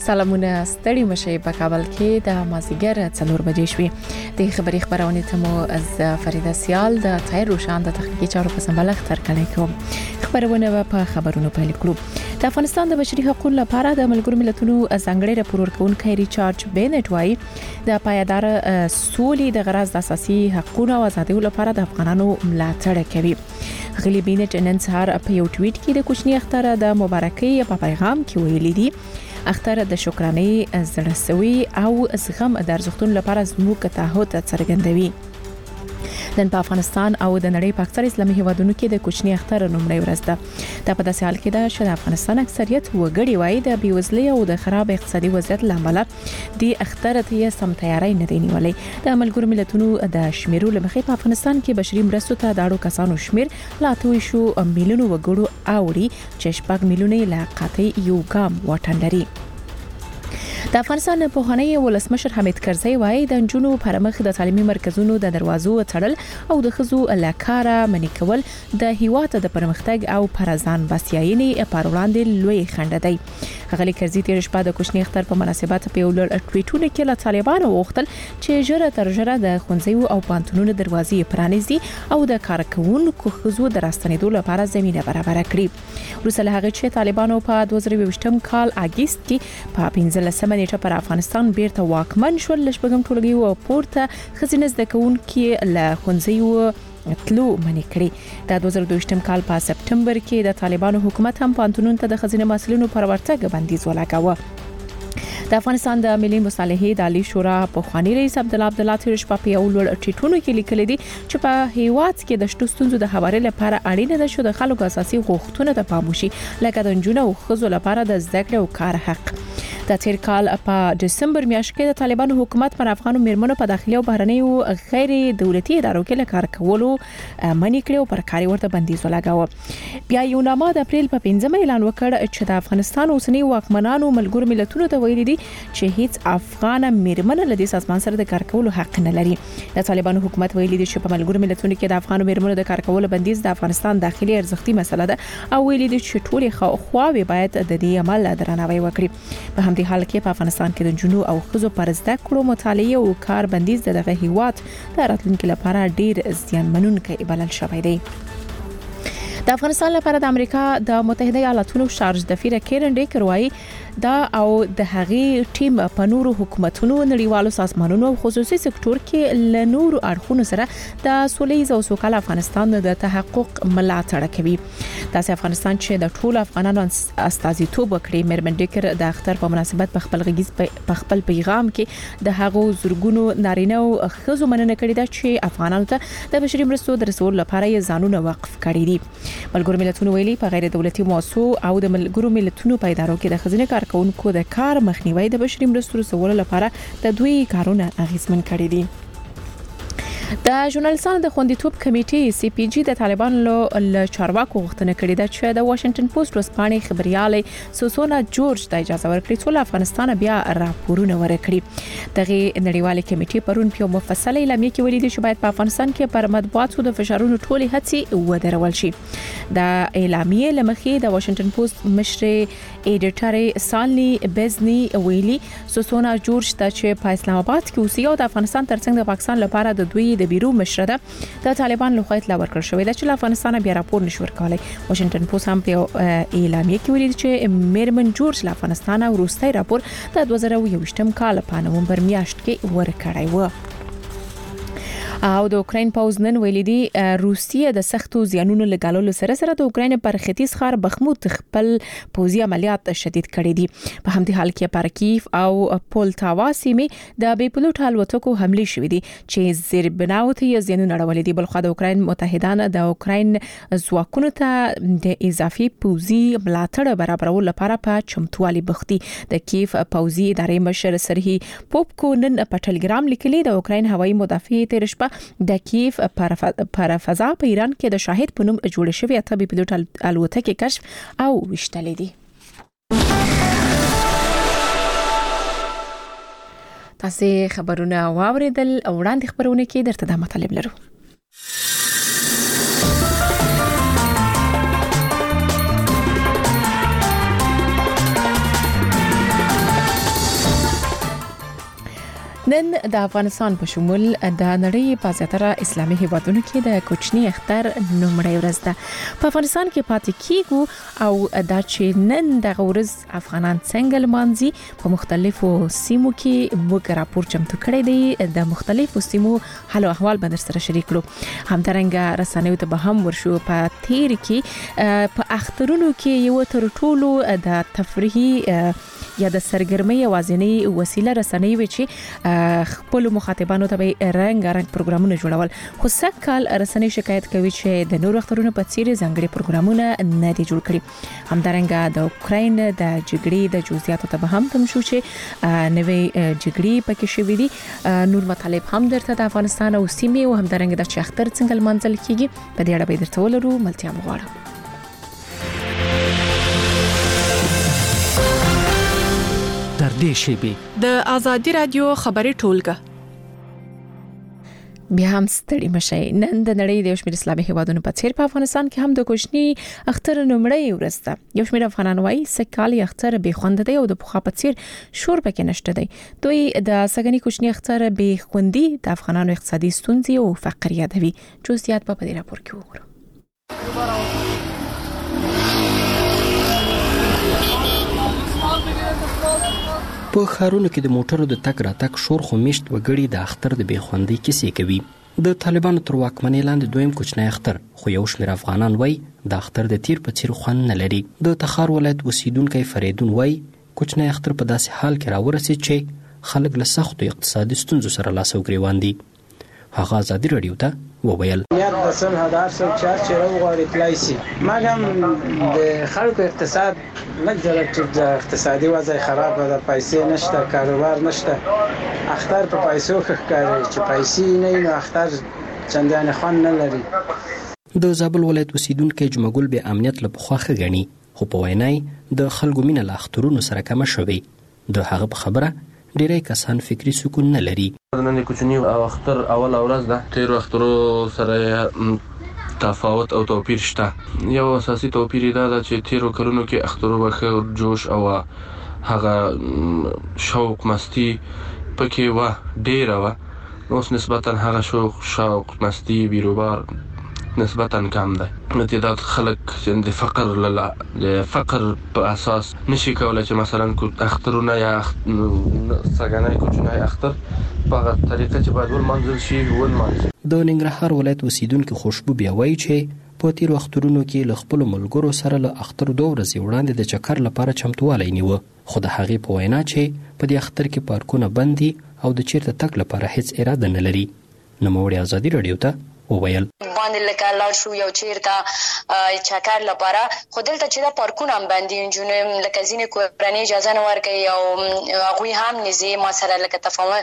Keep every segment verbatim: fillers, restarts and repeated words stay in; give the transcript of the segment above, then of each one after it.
سلامونه ستړي مشه په کابل کې د مازیګر څلور بجې شوې د خبري خبرونه ته مو از فریده سیال د تایر روشان د تخنیکی چارو په سمبالښت تر کړی کوم خبرونه په خبرونو پیل کړو د افغانستان د بشري حقوقو لپاره د ملګرو ملتونو ځانګړي راپور ورکونکي ریچارډ بینټ وايي د پایدار سولې د غرض د اساسي حقوقو او ازادۍ لپاره د افغانانو ملاتړ کوي. غلی بینټ نن سهار په یو ټویټ کې د کوچنی اختر د مبارکۍ په پیغام کې ویلي دي اختر د شکرانې زړسوي او زغم د ارزښتونو لپاره زموږ تعهد څرګندوي. نن په افغانستان او د نړۍ په اکثر اسلامي هیوادونو کې د کوچنی اختر لومړی ورځ ده. دا په داسې حال کې ده چې د افغانستان اکثریت وګړي وايي د بیوزلۍ او د خراب اقتصادي وضعیت لامل د اختر ته سم تیاری نه دی نیولې. د ملګرو ملتونو د شمیرو لمخې په افغانستان کې بشري مرستو ته داړو کسانو شمیر لا اتو شو میلیونو وګړو اوړي چې شپږ میلیونه لا قطعي یو ګام واټن لري. د افغانستان په هنۍ ولسمشر حمید کرزی وايي د جنونو پرمخ د تعلیمي مرکزونو د دروازو تړل او د خزو لکاره منی کول د هیواد د پرمختګ او پرځان بسیاینې پر وړاندې لوی خنډ دی. غلی کرزی تیر شپه د کوچنی اختر په مناسبت په یو لړ ټویټونو کې له طالبانو وغوښتل چې ژر تر ژره د ښوونځیو او پانتونونو دروازې پرانیزي او د کارکونکو خزو د راستنېدو لپاره زمينه برابر کړي. وروسته له هغه چې طالبانو په دوه زره یوویشتم کال اگست کې په پنځلسمه نیټه پر افغانستان بیرته واکمن شول لشبګم ټولګي او پورته خزینه زده کوونکي له ښوونځیو تلو منی کړی. د دوه زره دوه کال په سپټمبر کې د طالبانو حکومت هم پانتونونو ته د خزینه مسلونو پر ورتګ بندیز ولګاوه. د افغانستان د ملي مصالحې د عالی شورا په خواني رئیس عبد الله عبد الله تیر شپه په یو لړ ټیټونو کې لیکل دي چې په هیواد کې د شتو ستونزو د هواري لپاره اړینه ده چې د خلکو اساسي غوښتنو ته پام وشي لکه د جنونو او خزو لپاره د زده کړې او کار حق. د تیر کال په دسمبر میاشت کې د طالبانو حکومت پر افغانو میرمنو په داخلي او بهرنیو غیر دولتي ادارو کې کار کولو منی کړو پر کاري ورته بندیز ولګاوه. بیا یو نامه د اپریل په پنځمه اعلان وکړ چې د افغانستان اوسنی واکمنانو ملګرو ملتونو ته ویلي دي چې هیڅ افغان میرمن له دې سازمان سره د کار کولو حق نه لري. د طالبانو حکومت ویلي دي چې په ملګرو ملتونو کې د افغان میرمنو د کار کولو بندیز د افغانستان داخلي ارزښتي مسله ده او ویلي دي چې ټول خواوې باید د دې عمل درناوی وکړي. په همدې حال کې په افغانستان کې د جنونو او خزو پر زده کړو مطالعه او کار بندیز دغه هیواد د راتلونکو لپاره ډیر زیانمنونکی بلل شوی دی. د افغانستان لپاره د امریکا د متحده ایالاتونو شارج دفیر کیرن ډیکر وايي دا او د هغې ټیم په نورو حکومتونو نړیوالو سازمانونو او خصوصي سکتور کې له نورو اړخونو سره د سولهییز او سوکاله افغانستان د تحقق ملاتړ کوي. داسې افغانستان چې د ټولو افغانانو استازیتوب وکړي. میرمن ډیکر د اختر په مناسبت په خپل غږیز په خپل پیغام کې د هغو زورګونو نارینه او ښځو مننه کړې ده چې افغانانو ته د بشري مرستو د رسول لپاره یې ځانونه وقف کړي دي. ملګرو ملتونو ویلي په غیر دولتي مؤسسو او د ملګرو ملتونو په ادارو کې د خزینه کارکونکو د کار مخنیوي د بشري مرستو رسولو لپاره د دوی کارونه اغیزمن کړي دي. د ژورنالیستانو د خوندیتوب کمیټې سی پی جی د طالبانو له چارواکو غوښتنه کړې ده چې د واشنگټن پوسټ ورځپاڼې خبريالي سوسونا جورج ته اجازه ورکړي چې له افغانستان بیا راپورونه ورکړي. دغه نړیوالې کمیټې پرون په مفصله اعلامیه کې ویلي چې باید په افغانستان کې پر مطبوعاتو د فشارونو ټولې هڅې ودرول شي. د اعلامیه لمخې د واشنگټن پوسټ مشر ایډیټر سالني بزنی ویلي سوسونا جورج ته چې په اسلام آباد کې اوسي او د افغانستان ترڅنګ د پاکستان لپاره د دوی د بیرو مشر ده د طالبان لخوا اطلاع ورکړل شوې ده چې له افغانستان بیا راپور نشو ورکولای. واشنگټن پوسټ هم په اعلامیه کې ویلي چې میرمن جورج له افغانستان وروستي راپور د دوه زره یوویشتم کال په نومبر میاشت کې ورکړی و. او د اوکرين پوز نن ویلي دي روسیه د سختو زیانونو لګالولو سره سره د اوکرين پر ختیځ ښار بخموت خپل پوزي عملیات شدید کړي دي. په همدې حال کې پر کیف او پولتاوا سیمې د بي پلوټ الوتکو حمله شوې دي چې زیربناو ته زیانونه اړولې دي. بلخو د اوکرين متحدان د اوکرين ځواکونو ته د اضافي پوزي ملاتړ برابرولو لپاره په چمتووالي بوختي. د کیف پوزي ادارې مشر سرهي پوپکو نن په ټلګرام لیکلي د اوکرين هوایي مدافع تیر شپه د کیف پر فضا په ایران کې د شاهد په نوم جوړ شوی اته بي پلوټ الوتکې کشف او وشتلې دي. تاسو خبرونه واوریدل او وړاندې خبرونه کې درته د مطلب لرو. نن د افغانستان په شمول د نړۍ په زیاتره اسلامي هیوادونو کې د کوچني اختر نومړی ورځ ده. په افغانستان کې پاتې کیږو او دا چې نن د ورځ افغانان څنګه لمانځي په مختلفو سیمو کې موږ راپور چمتو کړی دی. د مختلفو سیمو حال او احوال به در سره شریک کړو. همدارنګه رسنیو ته به هم ورشو. په تیر کې په اخترونو کې یو تر ټولو د تفریحي یا د سرګرمۍ اوازنۍ وسیله رسنۍ وي چې خپل مخاطبانو ته به رنگ رنگ پروګرامونه جوړول. خو سکهال رسنۍ شکایت کوي چې د نور اخترونو په څیر ځانګړي پروګرامونه نه دي جوړ کړي. همدارنګه د اوکراین د جګړې د جزئیاتو ته به هم تم شو چې نوې جګړې پکې شوې دي. نور مطالب هم درته د افغانستان او سیمې او همدارنګه د اختر څنګه لمانځل کیږي په دې اړه به درته ولرو. ملتیا مغواړم. در دې شیبې د آزادي رادیو خبري ټولګه بیا هم ستړي مشي. نن د نړۍ د یو شمېر اسلامي هیوادونو په څیر په افغانستان کې هم د کوچني اختر نومړی ورځ ده. یو شمېر افغانان وایي سکهال اختر به خوند دی او د پخوا په څیر شور پکې نشته دی. دوی د سګنی کوچني اختر به خوندي د افغانانو اقتصادي ستونزې او فقر یادوي. جزئیات په دې راپور کې وګورئ. په ښارونو کې د موټرو د تګ راتګ شور خو میشت وګړي د اختر د بېخوندۍ کیسې کوي. د طالبانو تر واکمنۍ لاندې دویم کوچنی اختر خو یو شمېر افغانان وایي د اختر د تیر په څیر خوند نه لري. د تخار ولایت اوسیدونکی فریدون وایي کوچنی اختر په داسې حال کې راورسېد چې خلک له سختو اقتصادي ستونزو سره لاس او ګریوان دي. هغه ازادي رادیو ته وویل نیت د صلح هدف سره چار چیرې وغواړي تلای شي. مګم د خلکو اقتصاد لږ ځله د اقتصادي وضع خراب ده. پیسې نشته، کاروبار نشته. اختر په پیسو ښکاري چې پیسې نه نو اختر چندان خوند نه لري. د زابل ولایت اوسیدونکی جمعګل به امنیت له پخوا ښه ګڼي خو په وینای د خلکو مینه له اخترونو سره کمه شوې. د هغه په خبره ډیری کسان فکری سکون نه لري. نن کوچنی او اختر اول ورځ ده. تیر اخترو سره تفاوت او توپیر شته. یو اساسي توپیر دا ده چې تیرو کلونو کې اخترو به جوش او هغه شوق مستی پکې و ډیره و. اوس نسبتا هغه شوق شوق مستی بیروبار نسبتا کم ده. متعدد خلک چې د فقر له د فقر په اساس نشي کولای چې مثلا اخترونه یا سګنای کوچنی اختر په طریقه چې باید ولمانځل شي ولمانځي. د ننګرهار ولایت اوسیدونکو خوشبو بیا وایي چې په تیرو اخترونو کې له خپلو ملګرو سره له اختر دوه ورځې وړاندې د چکر لپاره چمتووالی نیوه. خو د هغې په وینا چې په دې اختر کې پارکونه بند دي او د چیرته تګ لپاره هیڅ اراده نه لري. نوموړي ازادي رادیو ته وویل باندې لکه لاړ شو یو چیرته چکر لپاره خو دلته چې دا پارکونه هم بندي نجونې لکه ځینې کورنۍ اجازه نه ورکوي او هغوی هم نږدې ما سره لکه تفاهم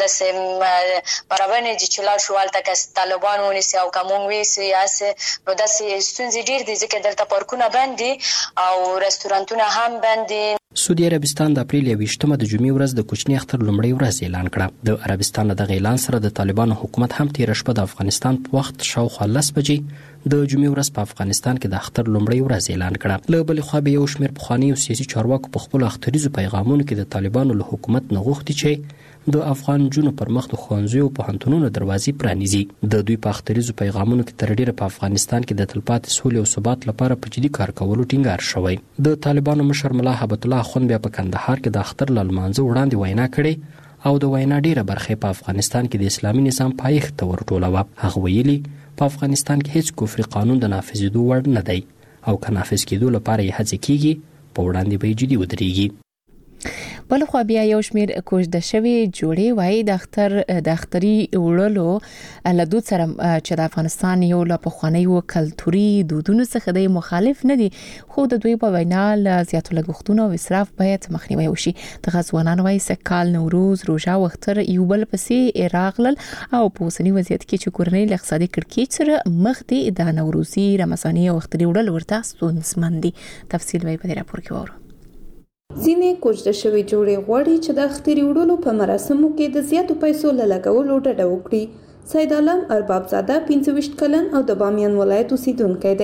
داسې برابر نه دي چې لاړ شو هلته که طالبان ونیسي او که موږ ویسي هسې نو داسې ستونزې ډېر دي ځکه دلته پارکونه بند دي او رستورانتونه هم بند دي. سعودي عربستان د اپریل یویشتمه د جمعې ورځ د کوچني اختر لومړۍ ورځ اعلان کړه. د عربستان دغه اعلان سره د طالبانو حکومت هم تېره شپه د افغانستان په وخت شاوخوا لس بجې د جمعې ورځ په افغانستان کې د اختر لومړۍ ورځ اعلان کړه. له بلې خوا به یو شمېر پخواني او سیاسي چارواکو په خپلو اختریزو پیغامونو کې د طالبانو له حکومت نه غوښتي چې د افغان نجونو پر مخ د ښوونځیو او پوهنتونونو دروازې پرانیزي. د دوی په اختریزو پیغامونو کې تر ډیره په افغانستان کې د تلپاتې سولې او ثبات لپاره په جدي کار کولو ټینګار شوی. د طالبانو مشر ملا هبت الله اخوند بیا په کندهار کې د اختر له لمانځه وړاندې وینا کړې او د وینا ډیره برخه په افغانستان کې د اسلامي نظام پایښت ته ورټولوه. هغه ویلي په افغانستان کې هیڅ کفري قانون د نافذېدو وړ نه دی او که نافذ کېدو لپاره یې هڅې کېږي په وړاندې به یې جدي ودرېږي. بل خو بیا یو شمیر کوژده شوی جوړې وای د اختر د اختري وړلو له دود سره چې د افغانستان یو لا پخوانیو کلتوري دودونو څخه د مخالف نه دي خو د دوی په وینا له زیاتو لګښتونو او اسراف باید مخنیوي وشي. د غزوانان وای سکهال نوروز روژه او اختر یو بل پسې راغلل او په اوسني وضعیت کې چې کورنۍ له اقتصادي کړکېچ سره مخ دي د نوروزي رمضاني او اختري وړل ورته ستونزمن دي. تفصیل به په دې راپور کې وورو. ځینې کوژده شوي جوړې غواړي چې د اختري وړلو په مراسمو کې د زیاتو پیسو له لګولو ډډه وکړي. سید عالم ارباب زاده پنځه ویشت کلن او د بامیان ولایت اوسیدونکی دی.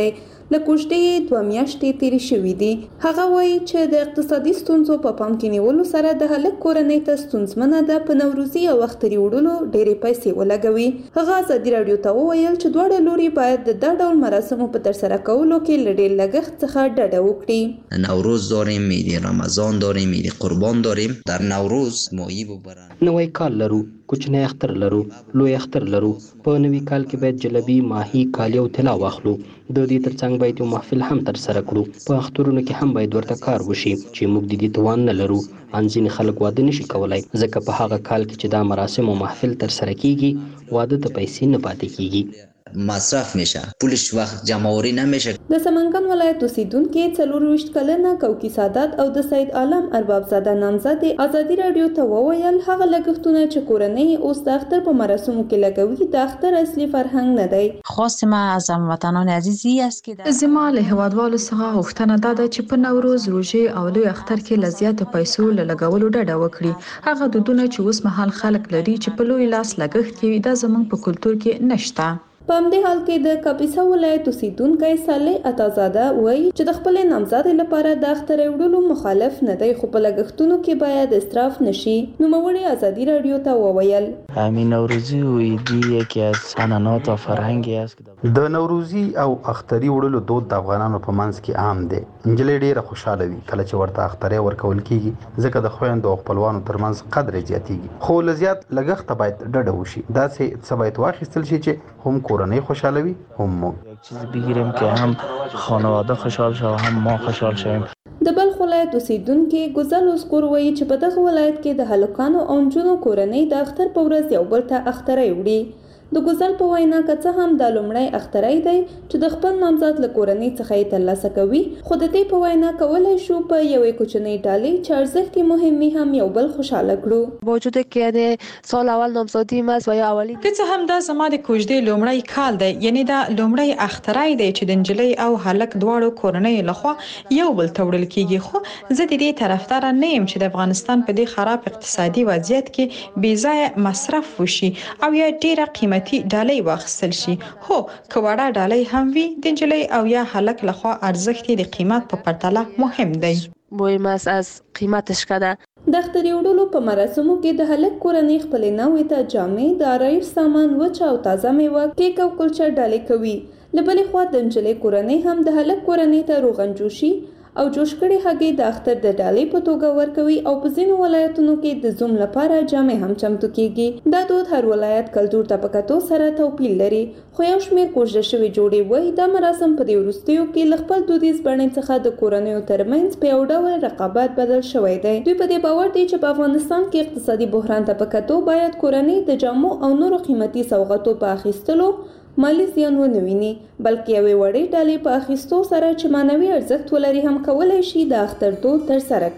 له کوژدې دوه میاشتې تیرې شوې دي. هغه وایي چې د اقتصادي ستونزو په پام کې نیولو سره د هلک کورنۍ ته ستونزمنه ده په نوروزي او اختري وړلو ډېرې پیسې ولګوي. هغه ازادي راډیو ته وویل چې دواړه لوري باید د دا ډول مراسمو په ترسره کولو کې له ډېر لګښت څخه ډډه وکړي. نوروز داریم، عید رمضان داریم، عید قربان داریم. در نوروز ماهی ببرن. نوی کال لرو، کوچنی اختر لرو، لوی اختر لرو. په نوي کال کې باید جلبي، ماهي، کالی او طلا واخلو. د دې ترڅنګ باید یو محفل هم ترسره کړو. په اخترونو کې هم باید ورته کار وشي چې موږ د دې توان نه لرو. ان ځینې خلک واده نشي کولای ځکه په هغه کال کې چې دا مراسم او محفل ترسره کیږي واده ته پیسې نه پاتې کیږي، مصرف میشه، پولش وقت جمعوری نمیشه. د سمنګان ولایت اوسیدونکو څلور ویشت کلنه کوکی سادات او د سید عالم ارباب زاده نامزد ازادي راډیو ته وویل هغه لګښتونه چې کورنۍ اوس د اختر په مراسمو کې لګوي د اختر اصلي فرهنګ نه دی. خواست ما از هموطنان عزیزی است که زما له هیوادوالو څخه غوښتنه ده چې په نوروز، روژې او لوی اختر کې له زیاتو پیسو له لګولو ډډه وکړي. هغه دودونه چې اوس مهال خلک لري چې په لوی لاس لګښت کوي دا زموږ په کلتور کې نشته. په همدې حال کې د کاپیسا ولایت اوسیدونکی صالح عطازاده وایي چې د خپل نامزد لپاره د اختر وړلو مخالف نه دی، خو په لګښتونو کې باید اسراف نشي. نوموړي ازادي راډیو ته وویل همین نوروزی و عیدی یکی از عنعنات و فرهنگی است. د نوروزی او اختری وړلو دود د افغانانو په منځ کې عام دی. نجلۍ ډیره خوشاله وي کله چې ورته اختری ورکول کیږي ځکه د خویندو او خپلوانو ترمنځ قدر زیاتیږي. خو لزیات لګښت باید ډډه وشي. دا څه باید واخیستل شي چې هم کورنۍ خوشاله وي هم موږ یک چیز بگیریم که هم خانواده خوشحال شه و هم ما خوشحال شویم. د بلخ ولایت اوسیدونکي ګزل اسکور وایي چې په دغه ولایت کې د هلکانو او نجونو کورنۍ د اختر په ورځ یو بل ته اختری وړي. د ګزل په وینا که څه هم د لومړی اختری دی چې د خپل نامزد له کورنۍ څخه یې ترلاسه کوي، خو د دې په وینا کولی شو په یوې کوچنۍ ډالۍ چې ارزښت یې مهم وي هم یو بل خوشحاله کړو. وجود که سال اول نامزدیم است و یا اولی که څه هم دا زما د کوژدې لومړی کال دی، یعنی دا لومړی اختری دی چې د نجلۍ او هلک دواړو کورنۍ لخوا یو بل ته وړل کیږي. خو زه د دې طرفدار نه یم چې د افغانستان په دې خراب اقتصادي وضعیت کې بې ځایه مصرف وشي او یا ډیره قیمتي ډالۍ واخیستل شي. هو که وړه ډالۍ هم وي د نجلۍ او یا هلک لخوا ارزښت د قیمت په پرتله مهم دی. مهم است از قیمتش کده. د اختر وړلو په مراسمو کې د هلک کورنۍ خپل نوې ته جامې، د آرایش سامان، وچ او تازه میوه، کیک او کلچه ډالۍ کوي. له بلې خوا د نجلۍ کورنۍ هم د هلک کورنۍ ته روغن جوشي او جوش کړي هګۍ د اختر د ډالۍ په توګه ورکوي او په ځینو ولایتونو کې د زوم لپاره جامې هم چمتو کیږي. دا دود هر ولایت کلتور ته په کتو سره توپیر لري، خو یو شمېر کوژده شوي جوړې وایي دا مراسم په دې وروستیو کې له خپل دودیز بڼې څخه د کورنیو ترمنځ په یو ډول رقابت بدل شوی دی. دوی په دې باور دي چې په افغانستان کې اقتصادي بحران ته په کتو باید کورنۍ د جامو او نورو قیمتي سوغاتو په اخیستلو مالی زیان ونه ویني، بلکې یوې وړې ډالۍ په اخیستو سره چې معنوي ارزښت ولري هم کولی شي د اختر دود ترسره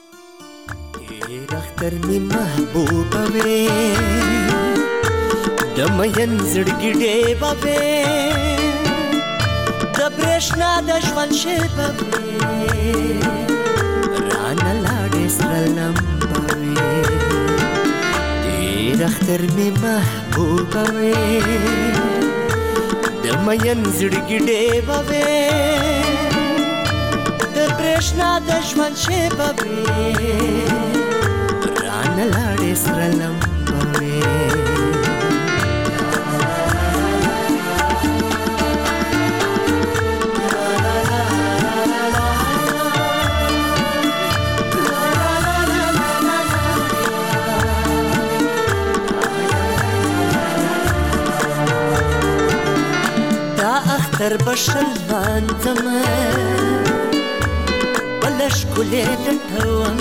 کړي. اختر می محبوبه وې د مین زړګي ډېوه وې د برېښنا د ژوند شېبه وې رانه لاړې سره لمبه وې. ډېر اختر می محبوبه وې د مین زړګي ډېوه وې د برېښنا د ژوند شېبه وې رانه لاړې سره لمبه وې. اختر بشل مانځم بله ښکلې لټوم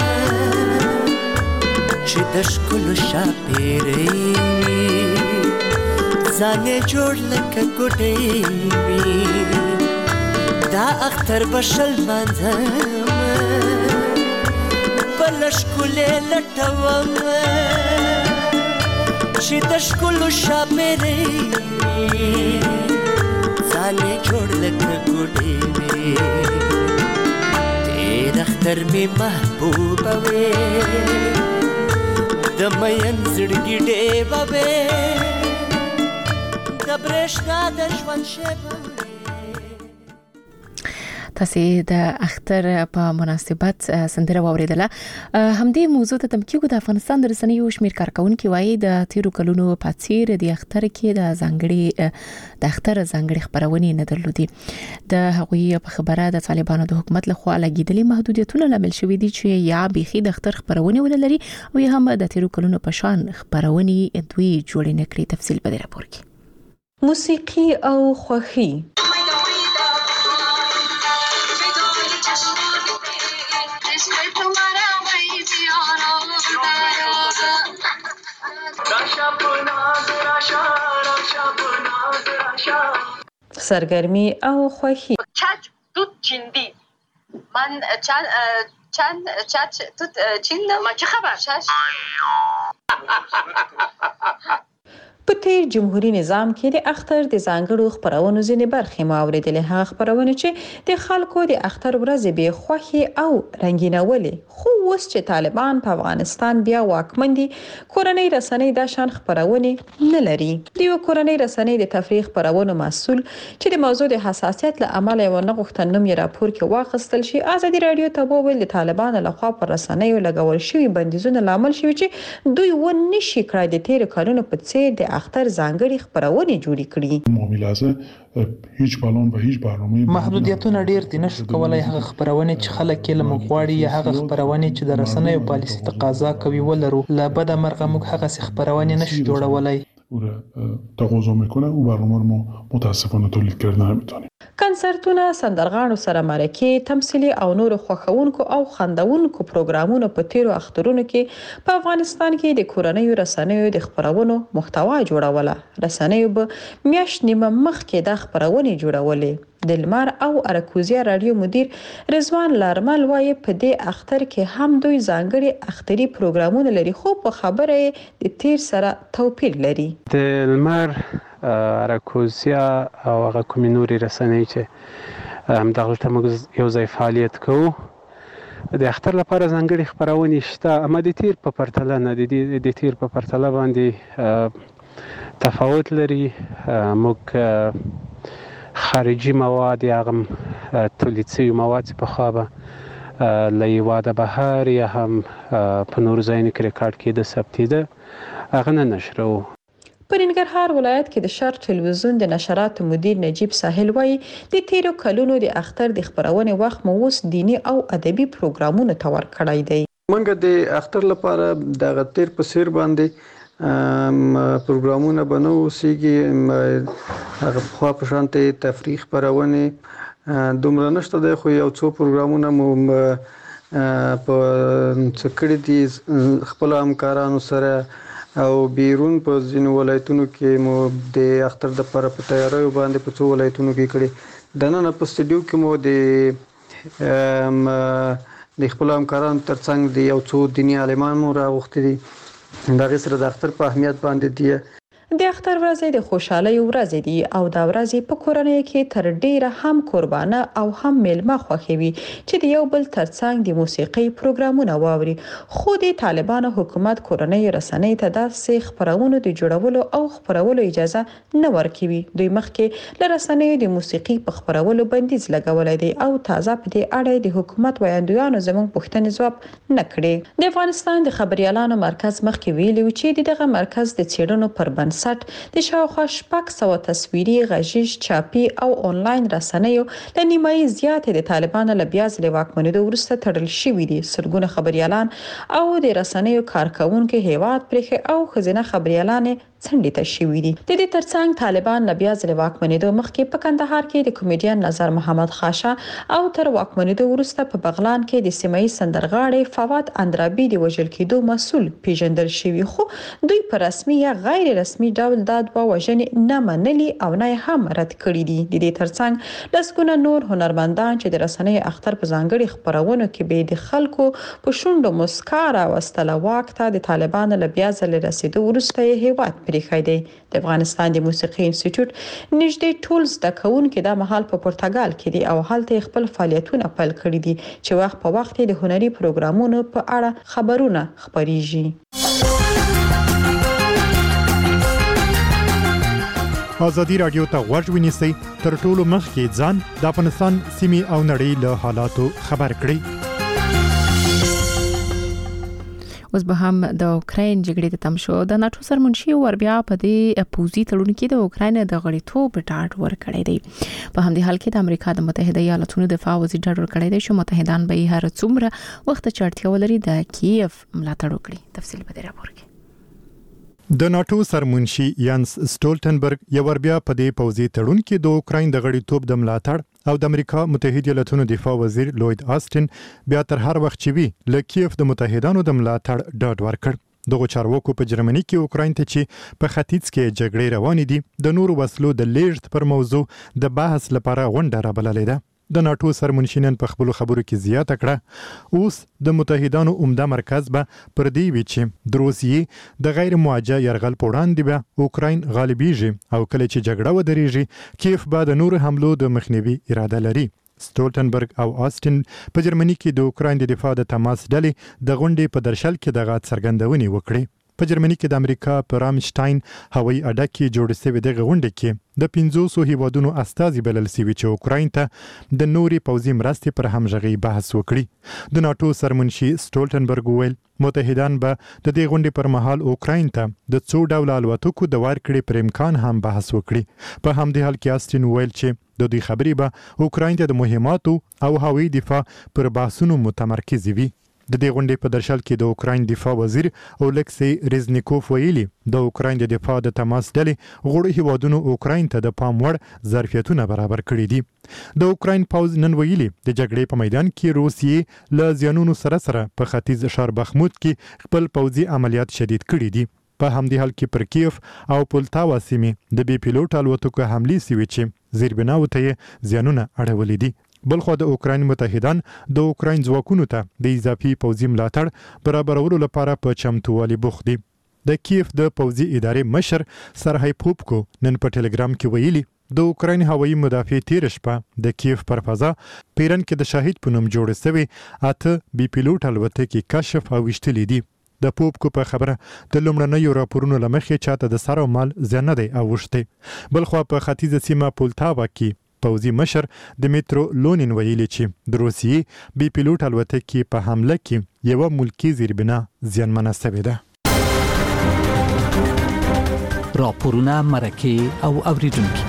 چې د ښکلو شاپېرۍ وي ځان یې جوړ لکه ګوډۍ وي. دا اختر بشل مانځم بله ښکلې لټوم چې د ښکلو شاپېرۍ وي ځانې جوړ لکه ګوډۍ وې. تېر اختر مې محبوبه وې د مین زړګي ډېوه وې د برېښنا د ژوند شېبه وې. تاسو د اختر په مناسبت سندره واوریدله. همدې موضوع ته تمکیګو د افغانستان د رسنیو شمیر کارکونکو وایي د تیرو کلونو په څیر د اختر کې د ځانګړي د اختر ځانګړي خبرونه نه درلودي. د هغوی په خبره د طالبانو د حکومت لخوا لګیدلي محدودیتونه لامل شوي دي چې یا بيخي د اختر خبرونه ولري او یا هم د تیرو کلونو په شان خبرونه دوی جوړ نه کړي. تفصیل په دې راپور کې. موسیقي او خوښي سرگرمی او خوښي. چاچ توت چندی من چند چند چاچ توت چند ما چه خبر شش په تیر جمهوریت نظام کې د اختر د ځانګړو خبرونو ځینې برخې مو اوریدلې. هغه خبرونه چې د خلکو د اختر ورځې به خوښي او رنگینولې، خو اوس چې طالبان په افغانستان بیا واکمن دي کورنۍ رسنۍ دا شان خبرونه نه لري. د کورنۍ رسنۍ د تفریح خبرونو مسؤل چې د موضوع د حساسیت له امله یو نه غوښتن نوم یې راپور کې واخیستل شي، آزادي رادیو ته وویل د طالبانو لخوا پر رسنیو لګول شوی بندیزونه لامل شوی چې دوی و نشي کړای د تیر کلونو په څیر د اختر ځانګړي خبرونه جوړې کړي. معاملات هیڅ بالون به هیڅ برنامه محدودیتونه ډیر دي، نشو کولای هغه خبرونه چې خلک یې لمغواړي یا هغه خبرونه چې د رسنیو پالیسي تقاضا کوي ولرو. لا بد مرغه موږ هغه خبرونه نشو جوړولای. تقاضا میکنه او برنامه رو متاسفانه تولید کردن نمیتونیم. کنسرتونه، سندرغاړو سره مرکې، تمثيلي او نور خوښونکو او خندونکو پروګرامونو په تیرو اخترونو کې په افغانستان کې د کورنیو رسنیو د خبرونو محتوا جوړوله. رسنیو به میاشت نیمه مخکې د خبرونه جوړولې. د لمر او اراکوزیا رادیو مدیر رضوان لارمل وایي په دې اختر کې هم دوی ځانګړي اختري پروګرامونه لري، خو په خبره د تیر سره توپیر لري. د لمر اراکوزیا او هغه کومې نورې رسنۍ چې همدغلته موږ یو ځای فعالیت کوو، د اختر لپاره ځانګړي خبرونه شته، اما د تیر په پرتله نه د تیر په پرتله باندې تفاوت لري. موږ خارجي مواد یا هم تولید شوي مواد چې په خوابه له واده بهر یا هم په نور ځایونو کې ریکارډ کېده ثبتېده هغه نه نشروو. په ننګرهار ولایت کې د شرق ټلویزیون د نشراتو مدیر نجیب ساحل وایي د تیرو کلونو د اختر د خبرونه وخت مو اوس دینی او ادبي پروګرامونه تور کړی دی. منګه د اختر لپاره د غتیر په سیر باندې پروګرامونه بنو سیږي هغه خو په شانته تفریح پرونه دومره نشته دی، خو یو څو پروګرامونه مو په څکړې دي خپل همکارانو سره او بیرون په ځینو ولایتونو کې مو د اختر د لپاره په تیاریو باندې په څو ولایتونو کې کړي. د نن په سټډیو کې مو د د خپل همکارانو ترڅنګ د یو څو دیني عالمان مو راغوښتي دي. دا غسر د اختر په اهمیت باندې دی. د اختر ورځ د خوشحالي ورځ دی او دا ورځ په کورنۍ کې تر ډیره هم قربانه او هم میلمه خوښوي چې د یو بل ترڅنګ د موسیقي پروګرامونه واوري. خو د طالبانو حکومت کورنۍ رسنۍ ته داسې خبرونه د جوړولو او خبرولو اجازه نه ورکوي. دوی مخکې له رسنیو د موسیقي په خبرولو بندیز لګولای دی او تازه په دې اړه د حکومت ویاندویانو زموږ پوښتنې ځواب نه کړي. د افغانستان د خبريالانو مرکز مخکې ویلي و چې دغه مرکز د څېړنو پر بنسټ د شاوخوا شپږ سوه تصویري، غږیز، چاپي او انلاین رسنیو له نیمایي زیاتې د طالبانو له بیا ځلې واکمنېدو وروسته تړل شوي دي. سلګونه خبريالان او د رسنیو کارکونکو هیواد پرېښي او ښځینه خبريالانې څنډې ته شوي دي. د دې ترڅنګ طالبان له بیا ځلې واکمنېدو مخکې په کندهار کې د کمیډین نظر محمد خاشا او تر واکمنېدو وروسته په بغلان کې د سیمایي سندرغاړي فواد اندرابي د وژل کېدو مسؤل پیژندل شوی، خو دوی په رسمي یا غیر رسمي ډول دا دوه وژنې نه منلي او نه هم رد کړي دي. د دې ترڅنګ لسګونه نور هنرمندان چې د رسنۍ اختر په ځانګړي خبرونو کې به د خلکو په شونډو مسکا راوستله واک ته د طالبانو له بیا ځلې رسېدو وروسته یې هیواد پرېښی دی. د افغانستان د موسیقي انسټیټیوټ نږدې ټول زده کوونکي دا مهال په پرتګال کې دي او هلته خپل فعالیتونه پیل کړي دي چې وخت په وخت د هنري پروګرامونو په اړه خبرونه خبريږي. ازادي رادیو ته غوږ ونیسئ، تر ټولو مخکې ځان د افغانستان سیمې او نړۍ له حالاتو خبر کړئ. اوس به هم د اوکراین جګړې ته تم شو. د ناتو سرمنشي وربیا په دې پوزي تړون کې د اوکراین د غړیتوب ډاډ ورکړی دی. په همدې حال کې د امریکا د متحده ایالاتونو دفاع وزیر ډاډ ورکړی دی چې متحدان به هر څومره وخت چړتیا ولري د کیف ملاتړ وکړي. تفصیل به راپور کې. د ناتو سرمنشي یانس سټولټنبرګ یو ور بیا په دې پوزي تړون کې د اوکراین د غړیتوب د ملاتړ او د امریکا متحده ایالاتونو دفاع وزیر لوید آسټن بیا تر هر وخت چې وی ل کیف د متحدانو د ملاتړ ډاډ ورکړ. دغه چارواکو په جرمني کې اوکراین ته چې په ختیځ کې جګړې روانې دي د نورو وسلو د لیږد پر موضوع د بحث لپاره غونډه رابللې ده. د ناتو سرمنشینن په خپل خبرو کې زیاته کړه اوس د متحدانو عمده مرکز به پر دی وی چې د روسیې د غیر موجه يرغل په وړاندې به اوکراین غالبیږي او کله چې جګړه ودرېږي کیف به د نورو حملو د مخنیوي اراده لري. سټولټنبرګ او آسټن په جرمني کې د اوکراین د دفاع د تماس ډلې د غونډې په درشل کې دغه څرګندونې وکړې. په جرمني کې د امریکا په رامشتاین هوایي اډه کې جوړ شوی دغه غونډه کې د پنځوسو هیوادونو استازي بلل شوي چې اوکراین ته د نوري پوځي مرستې پر همغږي بحث وکړي. د ناتو سرمنشي سټولټنبرګ ویل متحدان به د دې غونډې پر مهال اوکراین ته د څو ډول الوتکو د ورکړې پر امکان هم بحث وکړي. په همدې حال کې آسټن ویل چې د دې خبرې به اوکراین ته د مهماتو او هوایي دفاع پر بحثونو متمرکز وي. د دې غونډې په درشل کې د اوکراین دفاع وزیر اولکسی ریزنیکوف ویلي د اوکراین د دفاع د تماس ډلې غړو هیوادونو اوکراین ته د پام وړ ظرفیتونه برابر کړي دي. د اوکراین پوز نن ویلي د جګړې په میدان کې روسیې له زیانونو سره سره په ختیځ ښار بخموت کې خپل پوځي عملیات شدید کړي دي. په همدې حال کې پر کیف او پولتاوا سیمې د بي پیلوټ الوتکو حملې سوي چې زیربناو ته زیانونه اړولې دي. بلخو د اوکراین متحدان د اوکراین ځواکونو ته د اضافي پوځي ملاتړ برابرولو لپاره په چمتووالي بوخت دي. د کیف د پوځي ادارې مشر سرهی پوپکو نن په ټلګرام کې ویلي د اوکراین هوایي مدافع تیر شپه د کیف پر فضا پیرن کې د شاهد په نوم جوړ شوی اته بي پیلوټ الوتکې کشف او وشتلې دي. د پوپکو په خبره د لومړنیو راپورونو لمخې چاته د سر او مال زیان نه دی اوښتی. بلخو په ختیځه سیمه پولتاوا کې پوځي مشر دمیترو لونین ویلي چې د روسیې بي پیلوټ الوتکې په حمله کې یو ملکی زیربنا زیانمنه شوې ده. راپورونه مرکه او اوریدونکو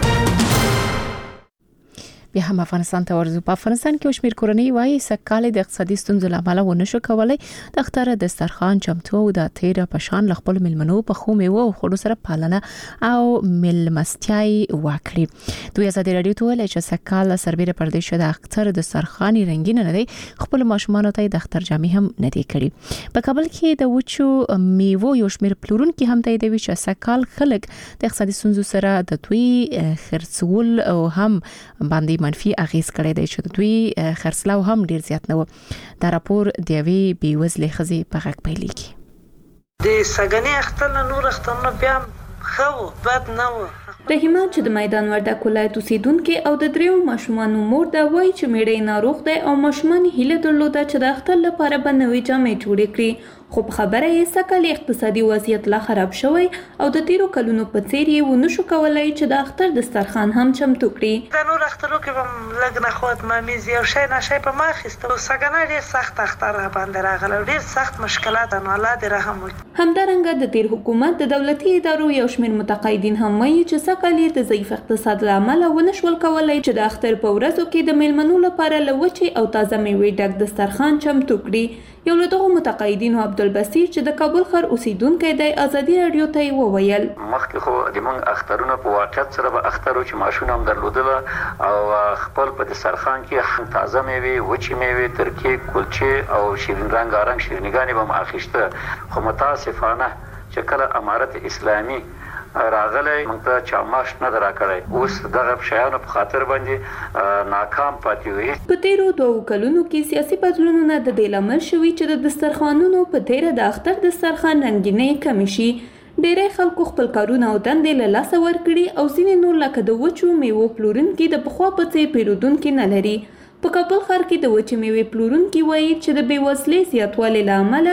بیا هم افغانستان ته ورځو. په افغانستان کې شمیر کورنۍ وايي سکهاله د اقتصادي ستونزو لامل ونه شو کولای د اختر دسترخوان چمتو او د تیر په شان خپل ملمنو په خو میوه او خوړو سره پالنه او ملمستیاي وکړي. دوی ازادي رادیو ته ویل چې سکهاله سربېره پردیش د اختر دسترخوان رنگین نه دی، خپل ماشومان ته د اختر جامې هم نه دی کړي. په کابل کې د وچو میوه یو شمیر پلورونکو هم ته دی چې سکهال خلک د اقتصادي ستونزو سره د دوی خرڅول او هم باندې منفي اغیز کړی دی چې دوی خرڅلاو هم ډیر زیات نه و. دا راپور د یوې بیوزلې ښځې په غږ پیلېږي. د سګنې اختر نور اخترونه بیا خو بد نه و. رحیمه چې د میدان وردګ ولایت اوسیدونکو او د دریو ماشومانو مور ده وایي چې میړه ناروغ دی او ماشومان هیله درلوده چې د اختر لپاره به نوې جامې جوړې کړي، خو په خبره یې سکهال اقتصادي وضعیت لا خراب شوی او د تیرو کلونو په څیر یې ونه شو کولای چې د اختر دسترخوان هم چمتو کړي. د نور اخترو کې به لږ نه خود ممیز یو شی نه شی په ما اخیسته. سګنه ډېر سخت اختر را باندې راغلی، ډېر سخت مشکلات نو الله دې رحم وکړي. همدارنګه د تیر حکومت د دولتي ادارو یو شمیر متقاعدین هم وایي چې سکهال یې د ضعیف اقتصاد له امله ونه شول کولای چې د اختر په ورځو کې د میلمنو لپاره له وچې او تازه میوې ډک دسترخوان چمتو کړي. یو له دغو متقاعدینو عبدالبصیر چې د کابل ښار اوسیدونکی دی ازادي رادیو ته یې وویل مخکې خو د موږ اخترونه په واقعیت سره به اختر چې ماشومان هم درلودله او خپل په دسترخوان کې تازه میوې وچې میوې ترکیې کلچې او شیرین رنګارنګ شیرینیګانې به م اخیسته، خو متاسفانه چې کله امارت اسلامي راغلی موږ ته چاماش نه درا کړی، اوس دغه شیانو په خاطر باندې ناکام پاتې وي. په تیرو دوو کلونو کې سیاسي بدلونونه د دې لامل شوي چې د دسترخوانونو په تیره د اختر دسترخوان رنګینۍ کمې شي. ډیری خلکو خپل کارونه او دندې له لاسه ورکړي او ځینې نور لکه د وچو میوو پلورونکي د پخوا په څیر پیرودونکي نه لري. په کابل ښار کې د وچې میوې پلورونکي وایي چې د بېوزلۍ زیاتوالي له امله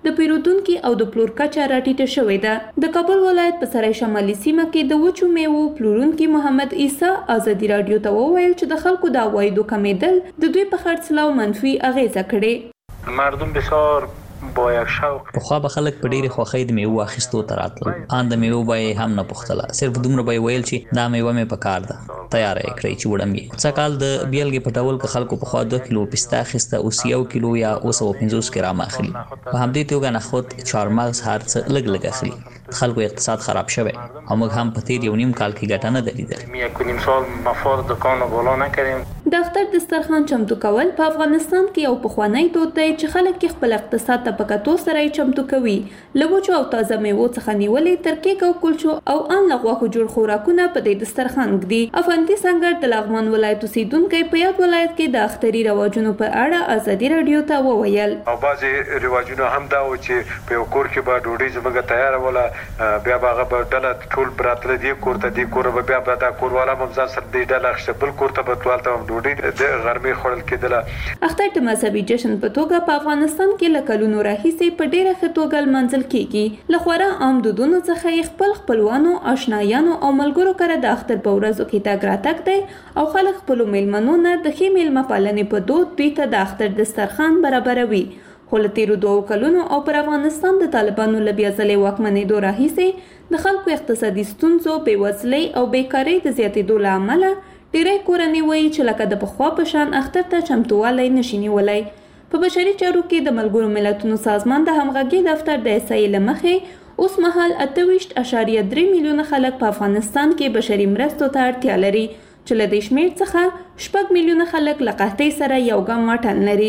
د پیرودونکو او د پلور کچه راټیټه شوې ده. د کابل ولایت په سرای شمالي سیمه کې د وچو میوو پلورونکي محمد عیسی ازادي رادیو ته وویل چې د خلکو د عوایدو کمیدل د دوی په خرڅلاو منفي اغیزه کړې. مردم بسیار با یک شوق خو به خلک په ډېرې خوښۍ د میوو اخیستو ته راتلل. ان د میوو به هم نه پوښتله، صرف دومره به ویل چې دا میوه مې په کار ده، تیار یې کړئ چې وړم یې. څه کال د بیلګې په ډول که خلکو پخوا دوه کیلو پسته اخیسته، اوس یو کیلو یا اوه سوه پنځوس ګرام اخلي. په همدې توګه نخود، چهارمغز هر څه لږ لږ اخلي. خلکو اقتصاد خراب شوی او موږ هم په تیر یو نیم کال کې ګټه نه ده لیدلې. یک نیم سال مفاد دکان رو بالا نکردیم. د اختر دسترخوان چمتو کول په افغانستان کې یو پخوانی دود دی چې خلک خپل اقتصاد ته په کتو سره چمتو کوي. له وچو او تازه میوو څخه نیولې تر کیک او کلچو او ان له غوښو جوړ خوراکونه په دې دسترخوان ږدي. افندي سنگر د لغمان ولایت اوسیدونکی په یاد ولایت کې د اختري رواجونو په اړه ازادي رادیو ته وویل. او بعضې رواجونه هم دا و چې په یو کور کې به ډوډۍ زموږ تیاره وله، بیا به هغه به ډله ټول براتله دې کور ته، دې کور به بیا به دا کوروالا هم ځان سره دې ډله اخیسته، بل کور ته به هلته هم ډوډۍ د غرمې خوړل کېدله. اختر د مذهبي جشن په توګه په افغانستان کې له کلونو راهیسې په ډېره ښه توګه لمانځل کېږي. له خورا عام دودونو څخه یې خپل خپلوانو، آشنایانو او ملګرو کره د اختر په ورځو کې تګ راتګ دی او خلک خپلو میلمنو نه د ښې میلمه پالنې په دود دوی ته د اختر دسترخوان برابروي. خو له تیرو دوو کلونو او پر افغانستان د طالبانو له بیا ځلې واکمنېدو راهیسې د خلکو اقتصادي ستونزو، بېوزلۍ او بیکارۍ د زیاتېدو له امله ډېری کورنۍ وایي چې لکه د پخوا په شان اختر ته چمتووالی نشي نیولی. په بشري چارو کې د ملګرو ملتونو سازمان د همغږۍ دفتر د احصایې له مخې اوس مهال اته ویشت اعشاریه درې میلیونه خلک په افغانستان کې بشري مرستو ته اړتیا لري، چې له دې شمېر څخه شپږ میلیونه خلک له قحطۍ سره یو ګام واټن لري.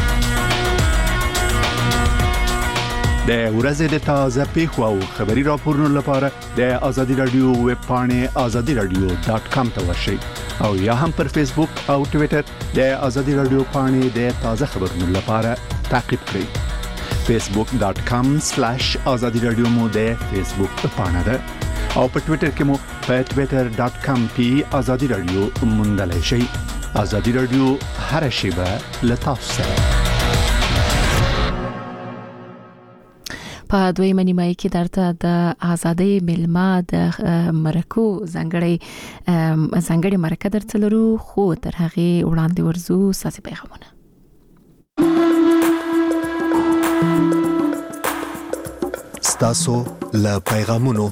د ورځې د تازه پیښو او خبري راپورونو لپاره د ازادي رادیو ویب پاڼې ازادي رادیو ډاټ کام ته ورشئ او یا هم پر فیسبوک او ټویټر د ازادي رادیو پاڼې د تازه خبرونو لپاره تعقیب کړئ. فیسبوک ډاټ کام سلیش ازادي رادیو مو د فیسبوک پاڼه ده او په ټویټر کې مو په ټویټر ډاټ کام پی ازادي رادیو موندلای شئ. ازادي رادیو هر شیبه له تاسو سره. په دویمه نیمایي کې درته د ازادۍ میلمه د مرکو ځانګړی ځانګړی مرکه درته لرو، خو تر هغې وړاندې ورځو ساسي پیغامونه. ستاسو له پیغامونو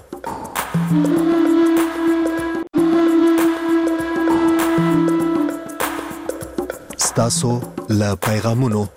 ستاسو له پیغامونو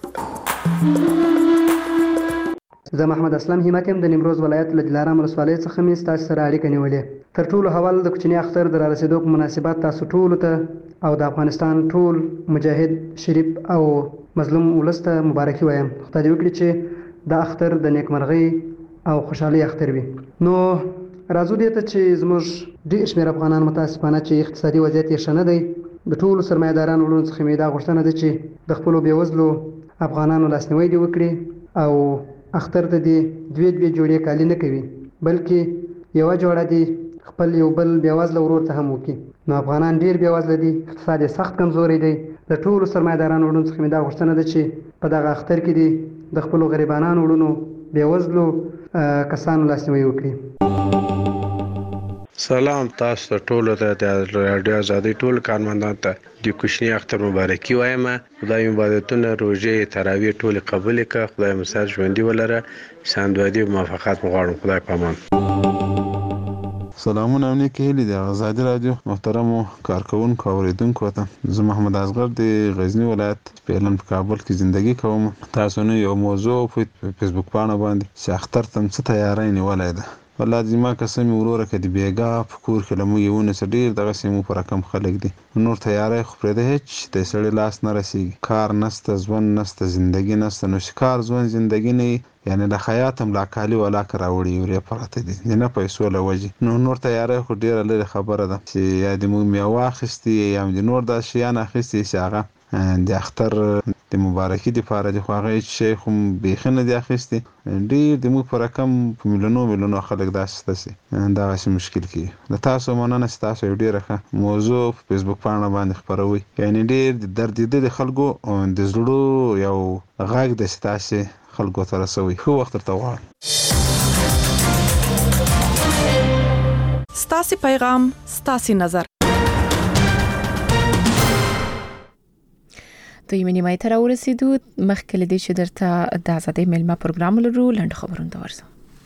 زه محمد اسلام همت يم د نیمروز ولایت له دلارام ولسوالۍ څخه مې ستاسو سره اړیکه نیولې. تر ټولو اول د کوچني اختر د رارسېدو په مناسبت تاسو ټولو ته او د افغانستان ټول مجاهد، شریف او مظلوم ولس ته مبارکي وایم. خدای دې وکړي چې د اختر د نیکمرغۍ او خوشحالۍ اختر وي. نو راځو دې ته چې زموږ ډېر شمېر افغانان متاسفانه چې اقتصادي وضعیت یې ښه نه دی، د ټولو سرمایه‌دارانو وروڼو څخه مې دا غوښتنه ده چې د خپلو بېوزلو افغانانو لاسنیوی دې وکړي او اختر ته دې دوې دوې جوړې کالي نه کوي، بلکې یوه جوړه دې خپل یو بل بېوزله ورور ته هم وکړي. نو افغانان ډېر بېوزله دي، اقتصاد یې سخت کمزوری دی. د ټولو سرمایه‌دارانو وروڼو څخه مې دا غوښتنه ده چې په دغه اختر کې دې د خپلو غریبانانو وروڼو، بېوزلو کسانو لاسنیوی وکړي. سلام تاسو ته ټولو ته د رادیو ازادي ټول کارمندانو ته د کوچني اختر مبارکي وایم. خدای عبادتونه، روژې، تراویح ټول قبول کړه. خدای مو سره ژوندي ولره. ساندوادي موافقت مغواړم. خدای پامان. سلامونه او نیکی هیلې د ازادي رادیو محترمو کارکونکو او اوریدونکو ته. زه محمد اصغر د غزنی ولایت پیلن په کابل کې زندگی کوم. تاسو نه یو موضوع په فیسبوک باندې باندې چې اختر تم څه تیاری نیولای ده. والله دې ما قسم وروره کې دی بیګا په کور کې لمو یونه سړي دغه سیمو پر کم خلک دي. نور تیاری خو پرې ده هیڅ د سړي لاس نه رسیږي. کار نسته، ژوند نسته، زندگی نسته. نو شکار ژوند زندگی نه یعنی د حیاتم لا کالی ولا کراوړي یوري پراته دي نه پیسو لوجي. نو نور تیاری خو ډیره لري خبره ده چې یا د مو میوه اخیستي یا د نور د شیان اخیستي چې هغه د اختر د مبارکي د پاره د خواغه شیخ هم بيخنه د اخیستي. ډیر د مو پر رقم په ملیونو ملیونو خلک داسته سي دا شي مشکل کی. د تاسو مننه تاسو ډیره ښه موضوع په فیسبوک باندې باندې خبروي. یعنی ډیر د درد د خلکو د زړه یو غږ د تاسو خلکو ته رسوي. ښه وخت ورته غواړم. ستاسو پیغام ستاسو نظر. دوی منی مای تر ورسېدو مخکې لدې چې درته د آزادۍ ملما پروګرام لرو لنډ خبرونه ورسو.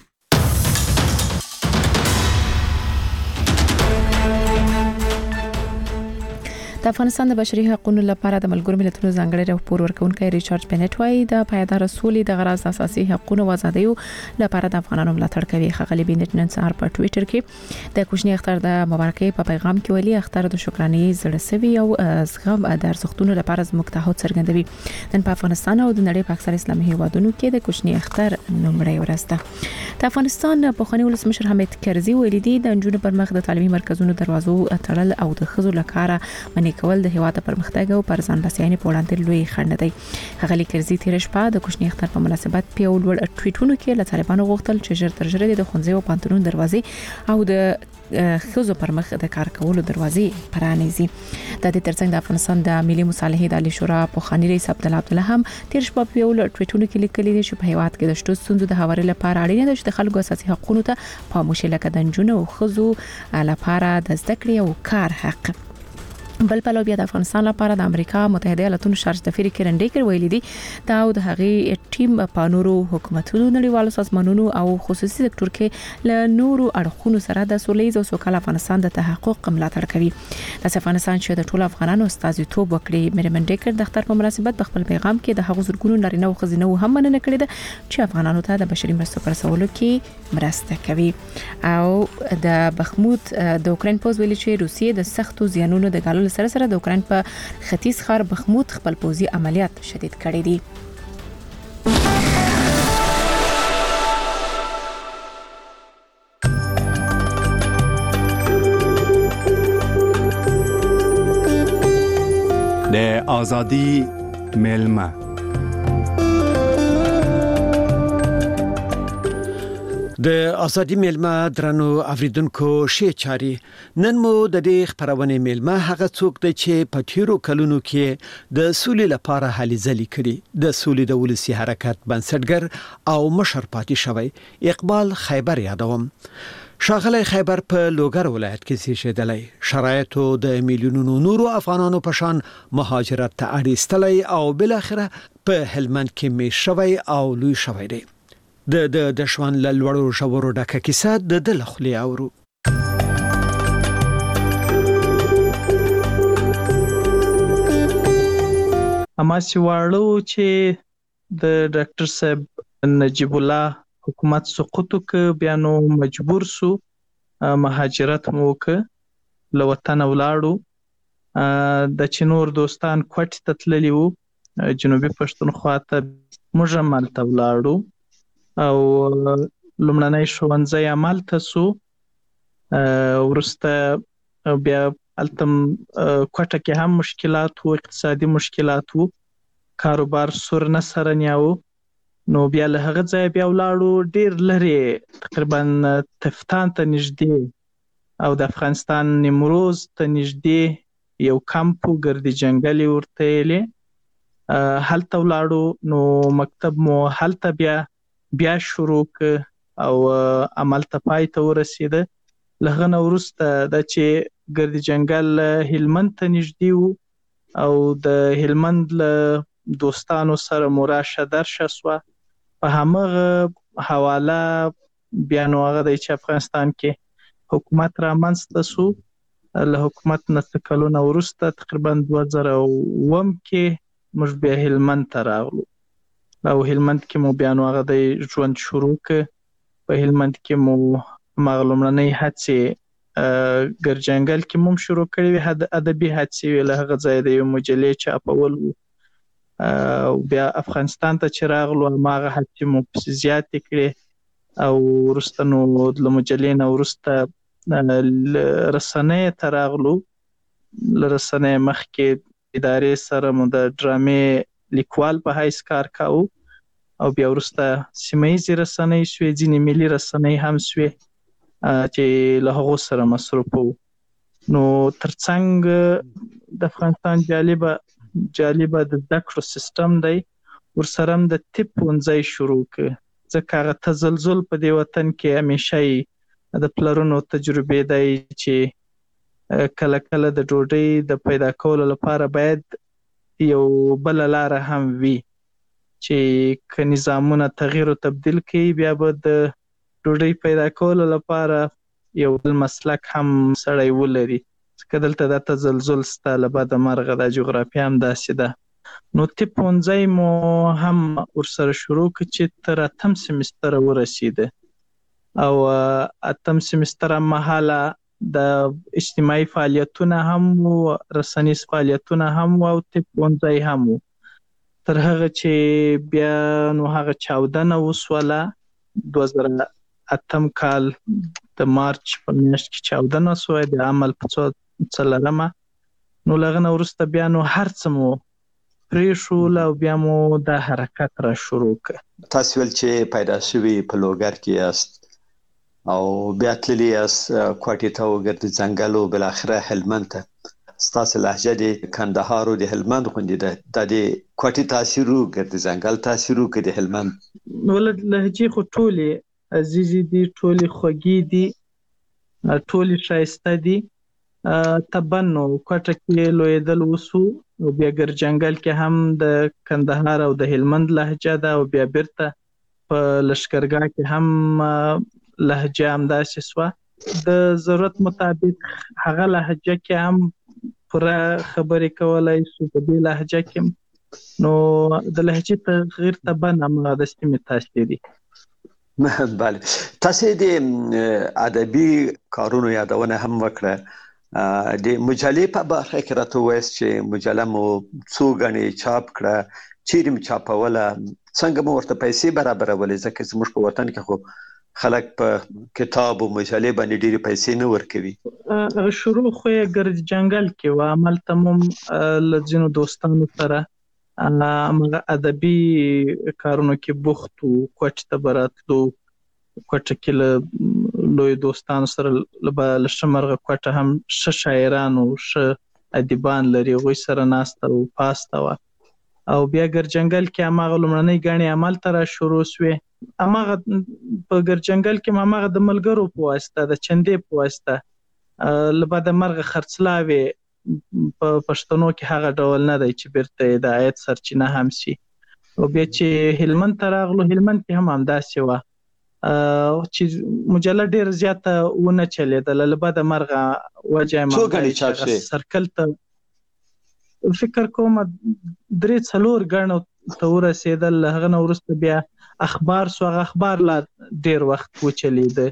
د افغانستان د بشري حقوقو لپاره د ملګرو ملتونو ځانګړي راپور ورکونکي ریچارډ بنټ وايي د پایدار سولې د غرض اساسي حقوقو او آزادیو لپاره د افغانانو ملاتړ کوي. خغلی بنټ نن سهار په ټوئیټر کې د کوچنی اختر د مبارکۍ په پیغام کې ویلي اختر د شکرانې زړه سوي او زغم د ارزښتونو لپاره زموږ تعهد څرګندوي. نن په افغانستان او د نړۍ په اکثر اسلامي هیوادونو کې د کوچنی اختر لومړی ورځ ده. د افغانستان په خونی ولسمشر حمید کرزي ویلي دي د انجونو پر مخ د تعلیمي مرکزونو دروازو تړل او د خزو لپاره منې کول د هیواد پرمختګ او پر ځان بسیاینې په وړاندې لوی خنډ دی. غلی کرزي تیر شپه د کوچنی اختر په مناسبت په یو لوړ ټویټونو کې له طالبانو غوښتل چې ژر تر ژره د خونځي او پانتونو دروازې او د خزو پر مخ د کار کولو دروازې پرانیزي. د دې ترڅنګ د افغانستان د ملي مصالحې د عالی شورا په خاني رئیس عبد الله عبدالله هم تیر شپه په یو لوړ ټویټونو کې لیکلي دي چې په هیواد کې د شتو ستونزو د هواري لپاره اړینه ده چې د خلکو اساسي حقوقو ته پاموشي لکه د انجونو او خزو لپاره د زده کړې او کار حق. بل په لوبیا د افغانستان لپاره د امریکا متحده ایالاتونو شارج دفری کرن ډیکر ویلي دي دا د هغې ټیم په نورو حکومتونو نړیوالو سازمانونو او خصوصي سکتور کې له نورو اړخونو سره د سولې او سوکاله افغانستان د تحقق ملاتړ کوي. د افغانستان چې د ټولو افغانانو استازیتوب وکړي مریم ډیکر د اختر په مناسبت په خپل پیغام کې د هغو زرګونو نارینه او ښځینه هم مننه کړې ده چې افغانانو ته د بشري مرستو پر رسولو کې مرسته کوي. او د بخموت د اوکرين پوز ویلي چې روسیې د سختو زیانونو د ګاللو سره سره د اوکرين په ختیځ ښار بخموت خپل پوځي عملیات شدید کړي دي. د آزادی ملما د ازادي میلمه درنو اوریدونکو شي چاري نن مو د دې خبرونه میلمه هغه څوک دی چې په تیرو کلونو کې د سولې لپاره هلي ځلي کړي د سولې د ولسی حرکت بنسټګر او مشر پاتې شوی اقبال خیبر یادوم. شاغلی خیبر په لوګر ولایت کې زیږیدلی شرایطو د میلیونونو نورو افغانانو په شان مهاجرت ته اړیستلی او بل اخره په هلمند کې می شوی او لوی شوی دی. د د د شوان لړورو شورو ډکه کیسه د د لخلي اورو. اما سیواړو چې د ډاکټر صاحب نجیب الله حکومت سقوط ک بیا نو مجبور سو مهاجرت مو ک له وطن ولاړو د چنور دوستان کوټ تتللی وو جنوبي پښتونخوا ته موږ مالته ولاړو او لمړنۍ ښوونځی عمل تاسو ورسته بیا التم کوټه کې هم مشکلات او اقتصادي مشکلات وو کاروبار سر نه سره نیاو نو بیا له هغه ځای بیا ولاړو ډیر لري تقریبا تفتان ته نږدې او د افغانستان نیمروز ته نږدې یو کمپ ګردي جنگلي ورته لې هلته ولاړو نو مکتب مو هلته بیا بیا شروع او عمل ته پای ته ورسېده. لغه نو ورسته د چې ګردي جنگل هلمند ته نږدې وو او د هلمند له دوستانو سره مراشه درشه سو په همغه حواله بیا نو هغه د افغانستان کې حکومت را منځته سو. له حکومت نه کلونه ورسته تقریبا دوه زره اووه کې موږ بیا هلمند ته راغلو او هلمند کې مو بیا نو هغه د ژوند شروع ک په هلمند کې مو مغلومړنۍ هڅې ګرجنګل کې مو شروع کړې وې ادبي هڅې له هغه ځای د یو مجلې چاپول او بیا افغانستان ته چې راغلو هغه هڅې مو زیات کړې او ورسته نو د مجلې نه ورسته رسنۍ ته راغلو. رسنۍ مخکې ادارې سره مو د ډرامې لیکوال په حیث کار کاو او بیا ورسته سیمایي رسنۍ شوې ځینې ملي رسنۍ هم شوې چې له هغو سره مصروف وو. نو ترڅنګ د افغانستان جالبه جالبه د زده کړو سیستم دی ورسره هم د طب ښوونځی شروع کړ، ځکه هغه تزلزل په دې وطن کې همیشه د پلرونو تجربې دی چې کله کله د ډوډۍ د پیدا کولو لپاره باید یو بل لاره هم وي چې که نظامونه تغییر او تبدیل کړي، بیا به د ډوډۍ پیدا کولو لپاره یو بل مسلک هم سړی ولري، ځکه دلته دا تزلزل سته، له بده مرغه دا جغرافیه هم داسې ده. نو طب ښوونځی مو هم ورسره شروع کړ چې تر اتم سمستره ورسېده، او اتم سمستر هم مهاله د اجتماعي فعالیتونه هم و، رسنیز فعالیتونه هم و، او طب ښوونځی هم و. تر هغه چې بیا نو هغه چاودنه وسوله، دوه زره اتم کال د مارچ په میاشت کې چاودنه سوه د عمل په څلرمه. نو له هغه نه وروسته بیا نو هر څه مو پرېښول او بیا مو دا حرکت را شروع کړ. تاسو ول چې پیدا شوي په لوګر کې یاست او بیا تللی یاست کوټې ته وګرځئ ځنګل او بالاخره هلمند ته. ستاسو لهجه د کندهار او د هلمند غوندې ده، د دې کوټې تاثیر وګرځي ځنګل تاثیر وکړي د هلمند؟ ولې لهجې خو ټولې عزیزې دي، ټولې خوږې دي، ټولې ښایسته دي. طبعا نو کوټه کې لویدل وسو او بیا ګرجنګل کې هم د کندهار او د هلمند لهجه ده، او بیا بیرته په لښکرګاه کې هم لهجه همداسې سوه. د ضرورت مطابق هغه لهجه کې هم پوره خبرې کولای شو په دې لهجه کې. نو د لهجې تغییر طبعا هماغه د سیمې تاثیر دی. بله، تاسو د ادبي کارونو یادونه هم وکړه، د مجلې په برخه کې راته ووایاست چې مجله مو څو ګڼې چاپ کړه، چیرې مو چاپوله، څنګه مو ورته پیسې برابرولې؟ ځکه زموږ په وطن کې خو خلک په کتاب او مجلې باندې ډېرې پیسې نه ورکوي. شروع خو یې ګرجنګل کې و، همالته مو له ځینو دوستانو سره هماغه ادبي کارونو کې بوخت و. کوټې ته به راتلو، کوټه کې له لویو دوستانو سره له ښه مرغه کوټه هم ښه شاعران او ښه ادیبان لري، هغوی سره ناسته و پاسته وه. او بیا ګرجنګل کې هماغه لومړنۍ ګڼې همالته را شروع سوې. هماغه په ګرجنګل کې هماغه د ملګرو په واسطه، د چندې په واسطه، له بده مرغه خرڅلاوې په پښتنو کې هغه ډول نه دی چې بیرته د عاید سرچینه هم شي. او بیا چې هلمند ته راغلو، هلمند کې هم همداسې وه چې مجله ډېره زیاته ونه چلېدله، له بده مرغه وجه یې څو ګڼې چاپ شوې؟ سرکل ته فکر کوم درې څلور ګڼو ته ورسېدل. له هغه نه وروسته بیا اخبار سو، هغه اخبار لا ډېر وخت وچلېده.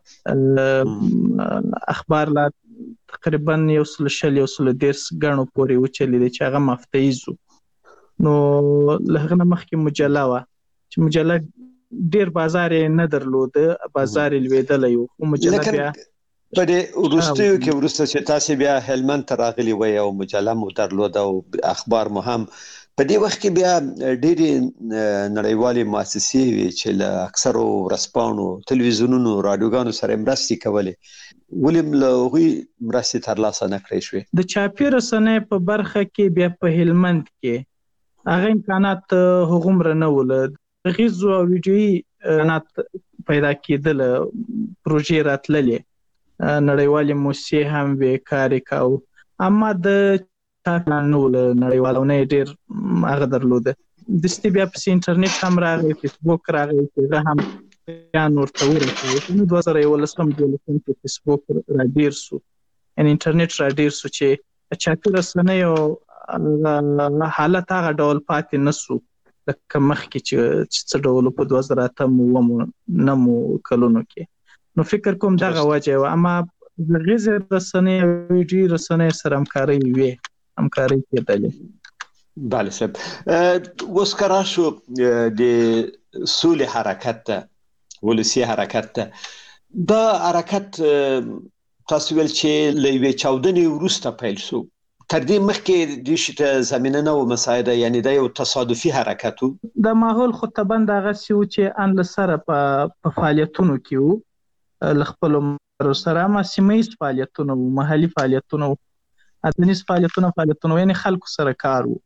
اخبار لا تقریبا یو سل شل یو سل دېرش ګڼو پورې وچلېده چې هغه مفتیز و. نو له هغه نه مخکې مجله وه چې مجله ډېر بازار یې نه درلوده، بازار یې لوېدلی و، خو مجله بیا په دې وروستیو کې وروسته چې تاسې بیا هلمند ته راغلي وئ او مجله مو درلوده او اخبار مو هم، په دې وخت کې بیا ډېرې نړیوالې مؤسسې وې چې له اکثرو ورځپاڼو، تلویزیونونو، راډیوګانو سره مرستې کولې، ولې له هغوی مرستې ترلاسه نه کړی شوې؟ د چاپي رسنیو په برخه کې بیا په هلمند کې هغه امکانات هغومره نه وو، له غږیزو او ویډیويي امکانات پیدا کېدله، پروژې راتللې، نړیوالې موسسې هم وې کار یې کاوه، اما د چاپ نه و له نړیوالو نه یې ډېر هغه درلوده. دستي بیا پسې انټرنیټ هم راغی، فیسبوک راغی چې هغه هم بیان ورته ورسوي. نو دوه زره یولسم دولسم کې فیسبوک را ډېر سو، یعنې انټرنیټ را ډېر سو چې چاپي رسنیو حالت هغه ډول پاتې نه سو لکه مخکې چې څه ډول په دوه زره اتم اوومو نهمو کلونو کې. نو فکر کوم دغه وجه وه، اما غږیزې رسنۍ او ویډیويي رسنۍ سره همکارۍ وې، همکارۍ کېدلې. بله صاحب، اوس که راشو د سولې حرکت ته، ولسي حرکت ته، دا حرکت تاسو ویل چې له یوې چاودنې وروسته پیل شو، تر دې مخکې دې شي ته زمینه نه وه مساعده، یعنې دا یو تصادفي حرکت و؟ دا ماحول خو طبعا دغسې و چې ان له سره په فعالیتونو کې و، له خپلو ملګرو سره، اما سیمه ییز فعالیتونه و، محلي فعالیتونه و، ادبیز فعالیتونه فعالیتونه و، یعنې خلکو سره کار و.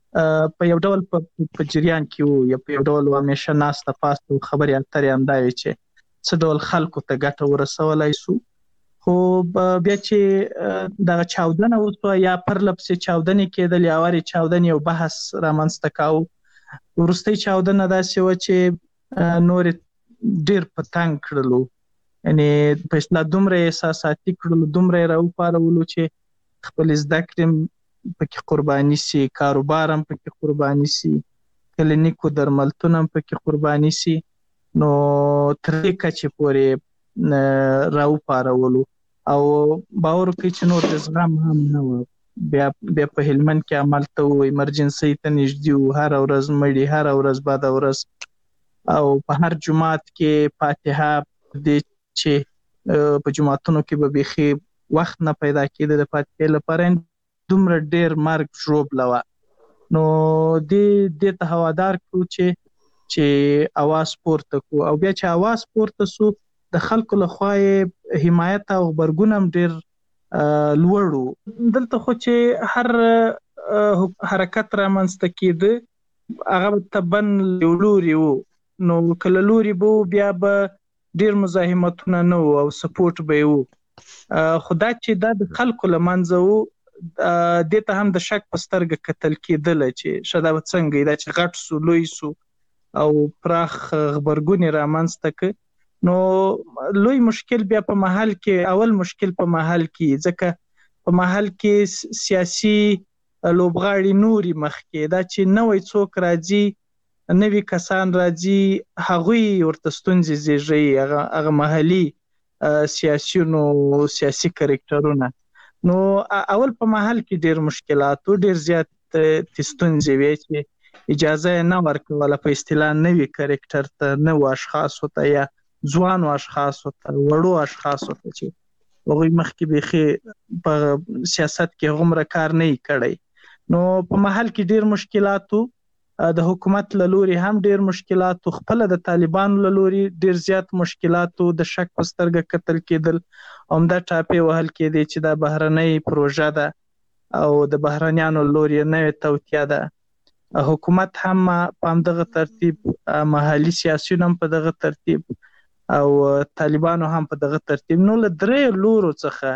په یو ډول په جریان کې وو یا په یو ډول همیشه ناسته پاسته خبرې اترې هم دا وي چې څه ډول خلکو ته ګټه ورسولی سو. خو بیا چې دغه چاودنه وسوه یا پرله پسې چاودنې کېدلې، اورې چاودنې یو بحث رامنځته کاوه. وروستۍ چاودنه داسې وه چې نورې ډېر په تنګ کړلو، یعنې په اصطلاح دومره احساساتي کړلو، دومره یې راوپارولو چې خپلې زده کړې پکې قرباني سي، کاروبار هم پکې قرباني سي، کلینیکو درملتون هم پکې قرباني سي. نو تر دې کچې پورې راوپارولو او باور وکړئ چې نور د زغم هم نه وه. بیا بیا په هلمند کې همالته وو، ایمرجنسۍ ته نږدې وو، هره ورځ مړي، هره ورځ بده ورځ، او په هر جومات کې فاتحه دې چې په جوماتونو کې به بیخي وخت نه پیدا کېده د فاتحې لپاره، دومره ډېر مرګ ژوبله وه. نو دې دې ته هوادار کړو چې چې اواز پورته کړو، او بیا چې اواز پورته سو د خلکو لخوا یې حمایت او غبرګون هم ډېر لوړ و. دلته خو چې هر حرکت رامنځته کېده هغه طبعاً یو لوري و، نو که له لوري به و بیا به ډېر مزاحمتونه نه و او سپورټ به یې و. خو دا چې دا د خلکو له منځه و، دې ته هم د شک په سترګه کتل کېدله چې شه دا به څنګه وي، دا چې غټ سو، لوی سو او پراخ غبرګون یې رامنځته که. نو لوی مشکل بیا په محل کې، اول مشکل په محل کې، ځکه په محل کې سیاسي لوبغاړي نوري مخکې، دا چې نوی څوک راځي، نوي کسان راځي، هغوی ورته ستونزې زیږوي، هغه محلي سیاسیونو سیاسي کرکټرونه. نو اول په محل کې ډېر مشکلات و، ډېر زیات ستونزې وې چې اجازه یې نه ورکوله په اصطلاح نوي کرکټر ته، نوو اشخاصو ته یا ځوانو اشخاصو ته، وړو اشخاصو ته چې هغوی مخکې بیخي په سیاست کې هغومره کار نه یې کړی. نو په محل کې ډېر مشکلات و، د حکومت له لوري هم ډېر مشکلات و، خپله د طالبانو له لوري ډېر زیات مشکلات و، د شک په سترګه کتل کېدل، همدا ټاپې وهل کېدې چې دا بهرنۍ پروژه ده او د بهرنیانو له لوري نوې توطیه ده. حکومت هم په همدغه ترتیب، محلي سیاسیون هم په دغه ترتیب او طالبانو هم په دغه ترتیب. نو له درې لورو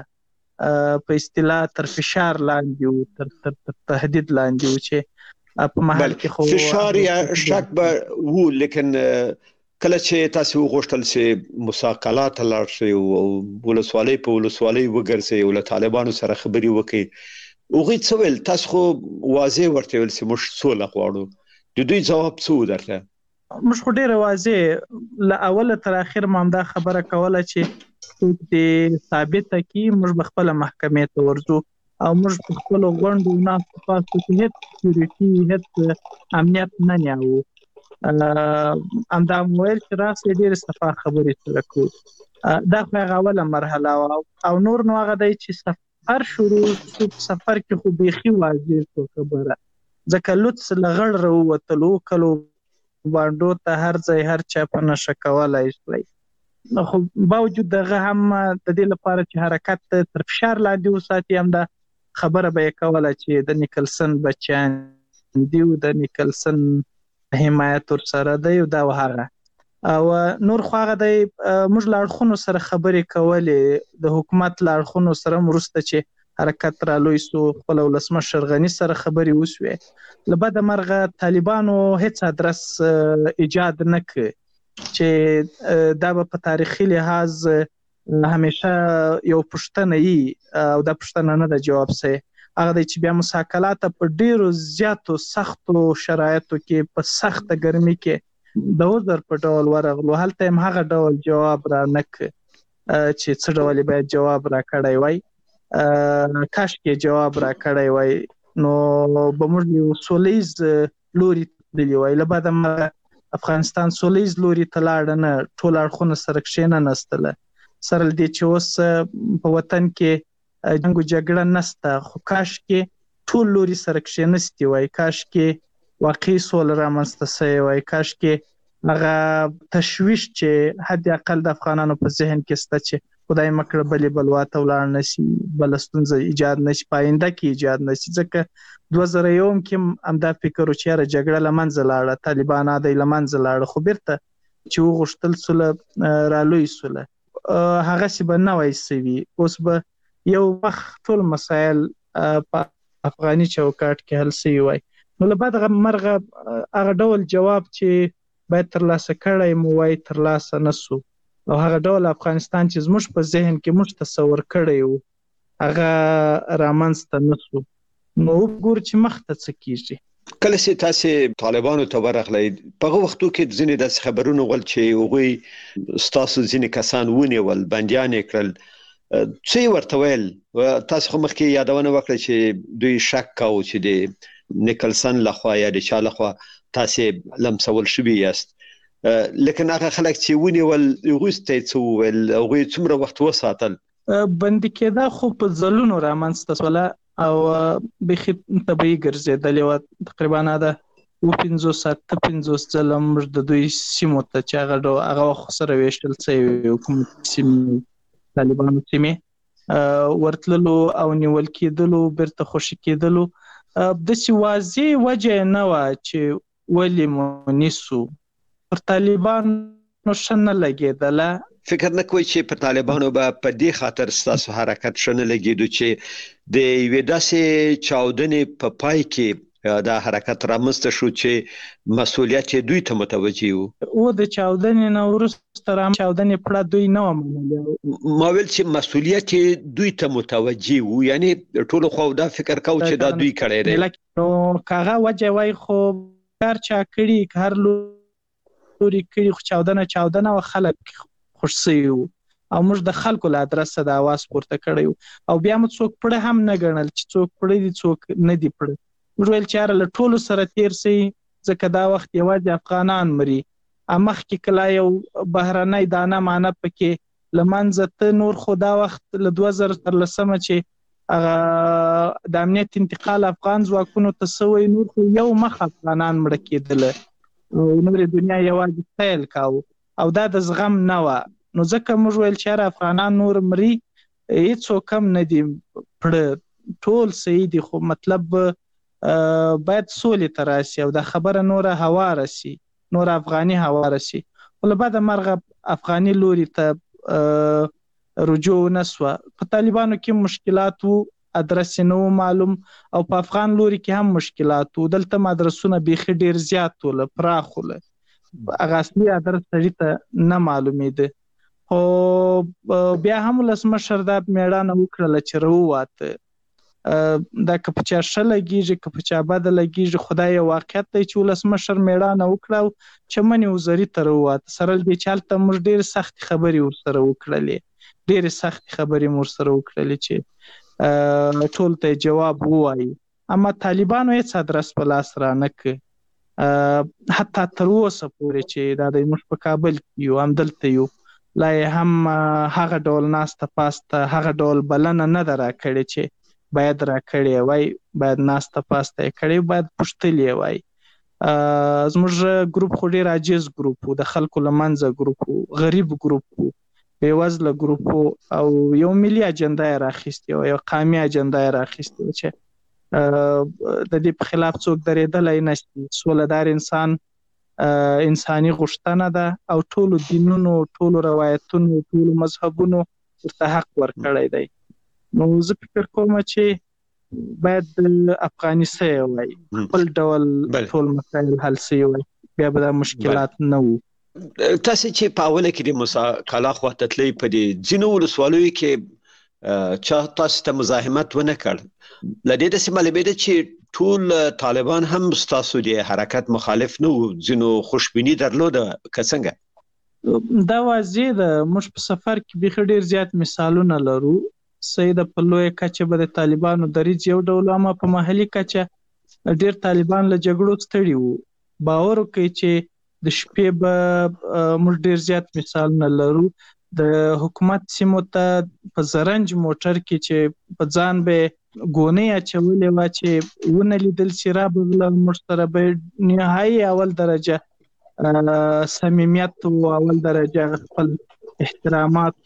څخه په اصطلاح تر فشار لاندې وو، تر تهدید لاندې وو چې په محل کې خو فشار یا شک به وو. لیکن کله چې تاسو وغوښتل چې مساقلات لاړ شي او ولسوالۍ په ولسوالۍ وګرځي او له طالبانو سره خبرې وکړي، هغوی څه ویل؟ تاسو خو واضح ورته ویل چې موږ سوله غواړو، د دوی ځواب څه و درته؟ موږ خو ډېره واضح له اوله تر اخره ما همدا خبره کوله چې څوک دې ثابته کړي، موږ به خپله محکمې ته ورځو او موږ په خپلو غونډو ناستو پاستو کې هېڅ سکیورټي، هېڅ امنیت نه نیاوو. همدا مو ویل چې راسئ ډېرې صفا خبرې سره کړو. دا خو هغه اوله مرحله وه، او نور نو هغه دی چې سفر شروع شو. په سفر کې خو بیخي واضح شو خبره، ځکه لوڅ له غړ راووتلو، کلو بانډو ته هر ځای هر چا په نشه کولی شوی. خو باوجود دغه هم د دې لپاره چې حرکت تر فشار لاندې وساتي، همدا خبره به یې کوله چې د نیکلسن بچیان دي او د نیکلسن حمایت ورسره دی او دا و هغه. او نور خو هغه دی موږ له اړخونو سره خبرې کولې، د حکومت له اړخونو سره وروسته چې حرکت را لوی سو، خپل ولسمشر غني سره خبرې وسوې. له بده مرغه طالبانو هېڅ ادرس ایجاد نه کړ چې دا به په تاریخي لحاظ همیشه یو پوښتنه وي او دا پوښتنه نه ده جواب سوې. هغه دی چې بیا مساکلات په ډېرو زیاتو سختو شرایطو کې په سخته ګرمي کې د عذر په ډول ورغلو. هلته هم هغه ډول جواب را نه کړ چې څه ډول باید جواب را کړی وای. کاشکې جواب را کړی وای نو به موږ یو سولیز لوري تللی وای. له بده مرغه افغانستان سولیز لوري ته لاړه نه، ټول اړخونه سره کښېننستله. سره له دې چې اوس په وطن کې جنګ و جګړه نسته، خو کاشکې ټول لوري سره کښېنستي وای، کاشکې واقعي سوله رامنځته سوې وای، کاشکې هغه تشویش چې حد اقل د افغانانو په ذهن کې شته چې خدای مکړه بلې بلوا ته ولاړ نشي، بل ستونزه ایجاد نشي، پاینده کې ایجاد نشي. ځکه دوه زره یو کې همدا فکر و چې یاره جګړه له منځه لاړه، طالبان عادي له منځه لاړه، خو بیرته چې وغوښتل سوله رالوی سوله هغسې به نه وای سوي. اوس به یو وخت ټول مسایل په افغاني چوکاټ کې حل سوي وای. نو له بعد مرغه هغه ډول جواب چې باید ترلاسه کړی مو وای ترلاسه نه سو، او هغه ډول افغانستان چې زموږ په ذهن کې موږ تصور کړی وو هغه رامنځته نه سو. نو وګورو چې مخته څه کیږي. کله چې تاسو طالبانو ته ورغلئ په هغه وختو کې ځینې داسې خبرونه ول چې هغوی ستاسو ځینې کسان ونیول، بندیان یې کړل، څه یې ورته ویل؟ تاسو خو مخکې یادونه وکړه چې دوی شک کاوه چې د نیکلسن لخوا یا د چا لخوا تاسو لمسول شوي یاست، لیکن هغه خلک چې ونیول هغوی ته څه وویل؟ هغوی څومره وخت وساتل؟ بندي کېدا خو په ځلونو رامنځته سوله او بیخي طبیعي ګرځېدلې وه. تقریبا دا اووه پنځوس اته پنځوس ځله موږ د دوی سیمو ته چې هغه هغه وخت سره ویشتل سوي حکومتي سیمې، طالبانو سیمې ورتللو او نیول کېدلو، بیرته خوشي کېدلو. داسې واضح وجه نه وه چې ولې مو نیسو. پر طالبانو ښه نه لګېدله. فکر نه کوئ چې پر طالبانو به په دې خاطر ستاسو حرکت ښه نه لګېدو چې د یوې داسې چاودنې په پای کې دا حرکت رامنځته شو چې مسؤلیت یې دوی ته متوجه وو؟ او د چاودنې نه وروسته را چاودنې پړه دوی نه وه منلې. ما ویل چې مسؤلیت یې دوی ته متوجه وو، یعنی ټولو خوا دا فکر کو چې دا دوی کړی دی. نو که هغه وجه وای خو هر چا کړي، که هر لوري کړي، خو چاودنه چاودنه و، خلک خوش سوي وو او موږ د خلکو له ادرسه د اواز پورته کړی وو. او بیا مو څوک پړه هم نه ګڼل چې څوک پړه دي څوک نه دي پړه. موږ ویل چې یاره له ټولو سره تیر سئ، ځکه دا وخت یوازې افغانان مري. مخکې کله یو بهرنی دانه مانه پکې له منځه ته، نور خو دا وخت له دوه زره څلورلسمه چې هغه د امنیت انتقال افغان ځواکونو ته سوی، نور خو یو مخ افغانان مړه کېدله، نورې دنیا یوازې سیل کاوه او دا د زغم نه وه. نو ځکه موږ ویل چې یاره افغانان نور مري، هېڅوک هم نه دي پړه، ټول صحیح دي، خو مطلب باید سولې ته راسي او دا خبره نوره هواره سي، نوره افغاني هواره سي. خو له بعده مرغه افغاني لوري ته رجوع نه سوه. په طالبانو کې مشکلات وو، ادرس یې نه و معلوم، او په افغان لوري کې هم مشکلات وو. دلته هم ادرسونه بیخي ډېر زیات وله، پراخ وله، هغه اصلي ادرس سړي ته نه معلومېده. خو بیا هم ولسمشر دا مېړانه وکړله چې راوواته. دا که په چا ښه لګېږي که په چا بده لګېږي، خو دا یو واقعیت دی چې ولسمشر مېړانه وکړه او چمن وزري ته راوواته. سره له دې چې هلته موږ ډېرې سختې خبرې ورسره وکړلې، ډېرې سختې خبرې مو ورسره وکړلې چې ټول ته جواب ووایي. اما طالبانو هېڅ ادرس په لاس رانه کړ، حتی تر اوسه پورې چې دا دی موږ په کابل کې یو، همدلته یو، لا یې هم هغه ډول ناسته پاسته، هغه ډول بلنه نه ده راکړې چې باید راکړې وای، باید ناسته پاسته یې کړې، باید پوښتلې یې وای. زموږ ګروپ خو ډېر عاجز ګروپ و، د خلکو له منځه ګروپ و، غریب ګروپ و، بېوزله ګروپ و، او یو ملي اجنډا یې راخیستې وه، یو قامي اجنډا یې راخیستې وه چې د دې په خلاف څوک درېدلی نشي. سولهدار انسان انساني غوښتنه ده او ټولو دینونو، ټولو روایتونو، ټولو مذهبونو ورته حق ورکړی دی. نو زه فکر کوم چې باید افغاني سوی وای، خپل ډول ټول مسایل حل سوی وای، بیا به دا مشکلات نه وو. تاسو چې په اوله کې د موسی کالا خواته تلئ، په دې ځینو ولسوالیو کې چا تاسو ته مزاحمت ونه کړ؟ له دې داسې معلومېده چې ټول طالبان هم ستاسو د حرکت مخالف نه وو، ځینو خوشبیني درلوده که څنګه؟ دا واضح ده. موږ په سفر کې بیخي ډېر زیات مثالونه لرو. صحیح ده، په لویه کچه به د طالبانو دریځ یو ډول، اما په محلي کچه ډېر طالبان له جګړو ستړي وو. باور وکړئ چې د شپې به موږ ډېر زیات مثالونه لرو. د حکومت سیمو ته په زرنج موټر کې چې په ځان به ګونۍ اچولې وه چې ونه لیدل چې را بغله، موږ سره به نهایي اول درجه صمیمیت و، اول درجه خپل احترامات و،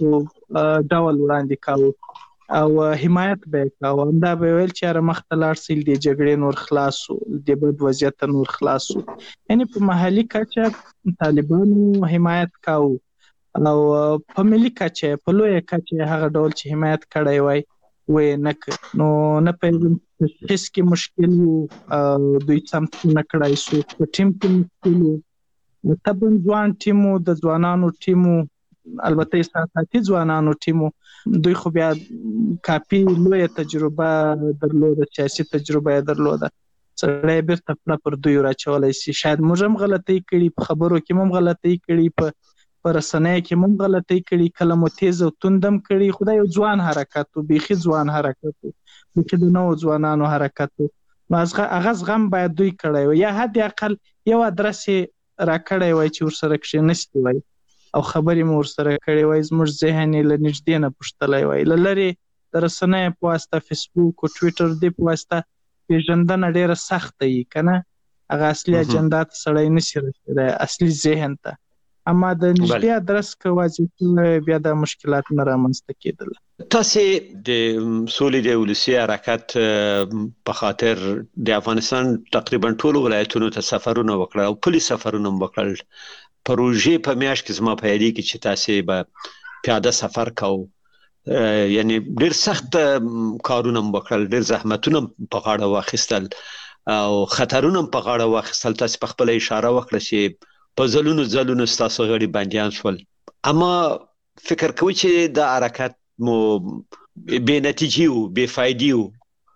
ډول وړاندې کاوه او حمایت به کاوه. همدا به ویل چې اره مخته لاړ سي د جګړې نور خلاص شو، د بد وضعیت نور خلاص شو. یعنی په محلي کچه طالبانو حمایت کاوه او په ملي کچه په لویه کچه هغه ډول چې حمایت کړی وای وې نه ک نو نه په هیڅ کې مشکل وو، دوی سمتونه کړای شو، په ټیم کې مشکل وو، طبعا ځوان ټیمو د ځوانانو ټیمو البته احساساتي ځوانانو ټیمو دوی خو بیا کافي لویه تجربه درلوده، سیاسي تجربه یې درلوده، سړی بیرته پړه پر دوی راچولی سي. شاید موږ هم غلطۍ کړي، په خبرو کې هم غلطۍ کړي، په په رسنیو کې هم غلطۍ کړي، کله مو تیز او توندم کړي. خو دا یو ځوان حرکت و، بیخي ځوان حرکت و، بیخي د نوو ځوانانو حرکت و. نو هغه زغم باید دوی کړی وای، یا حد اقل یو ادرس یې راکړی وای چې ورسره کښېنستی وای او خبرې مو ورسره کړې وای، زموږ ذهن یې له نږدې نه پوښتلی وای. له لرې د رسنیو په واسطه، فیسبوک او ټویټر دې په واسطه پېژندنه ډېره سخته وي که نه، هغه اصلي اجنډا ته سړی نشي رسېدی، اصلي ذهن ته. اما د نږدې ادرس که واضح شوی بیا دا مشکلات نه رامنځته کېدل. تاسې د سولې د ولسي حرکت په خاطر د افغانستان تقریبا ټولو ولایتونو ته سفرونه وکړل او پلي سفرونه هم وکړل. پروژې په میاشت کې زما په یادېږي چې تاسې به پیاده سفر کوو، یعنی ډېر سخت کارونه هم وکړل، ډېر زحمتونه په غاړه واخیستل او خطرونه هم په غاړه واخیستل. تاسې په خپله اشاره وکړه چې په ځلونو ځلونو ستاسو غړي بندیان شول، اما فکر کوئ چې دا حرکت مو بې نتیجې و، بې فایدې و،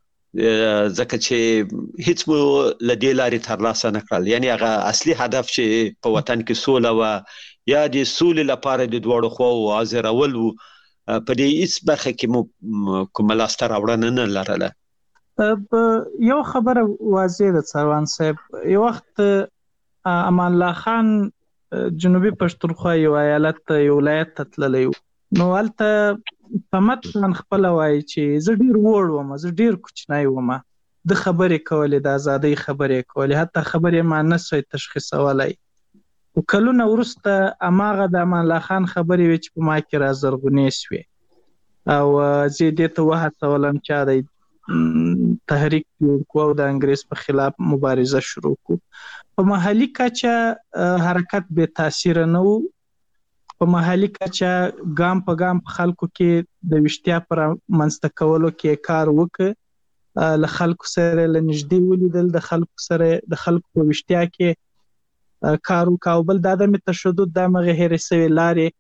ځکه چې هیڅ مو له دې لارې ترلاسه نه کړل. یعنی هغه اصلي هدف چې په وطن کې سوله وه یا د سولې لپاره د دواړو خواوو حاضرول و، په دې هیڅ برخه کې مو کومه لاسته راوړنه نه لرله. یو خبره واضح ده سروان صاحب، یو وخت امان الله خان جنوبي پښتونخوا یو ایالت یو ولایت ته تللی و، نو هلته په متن خپله وایي چې زه ډېر وړ وم، زه ډېر کوچنی وم، د خبرې کولې، د ازادۍ خبرې کولې، حتی خبرې ما نه سوی تشخیصولی. خو کلونه وروسته هماغه د امان الله خان خبرې وې چې په ما کې رازرغونې سوې او زه یې دې ته وهڅولم چې دی تحریک جوړ کړو او د انګریز په خلاف مبارزه شروع کړو. په محلي کچه حرکت بې تاثیره نه و، په محلي کچه ګام په ګام په خلکو کې د ویشتیا پر منځته کولو کې کار وکړ، له خلکو سره له نږدې ولیدل، د خلکو سره د خلکو په ویشتیا کې کار وکړ. او بل دا عدم تشدد، دا مغې هېرې سوې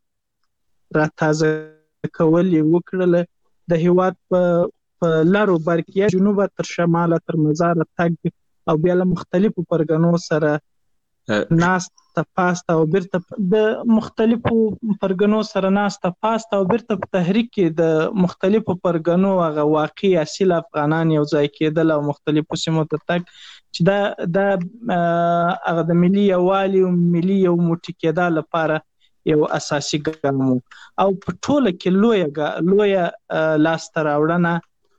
لارې را تازه کول یې وکړله. د هېواد په په لارو برکیه جنوبه تر شماله تر مزاره تګ او بیا له مختلفو پرګنو سره ناسته پاسته او بیرته د مختلفو پرګنو سره ناسته پاسته او بیرته په تحریک کې د مختلفو پرګنو هغه واقعي اصیل افغانان یو ځای کېدل او مختلفو سیمو ته تګ چې دا د هغه د ملي یووالي او ملي یو موټی کېدا لپاره یو اساسي ګام و. او په ټوله کې لویه لویه لاسته راوړنه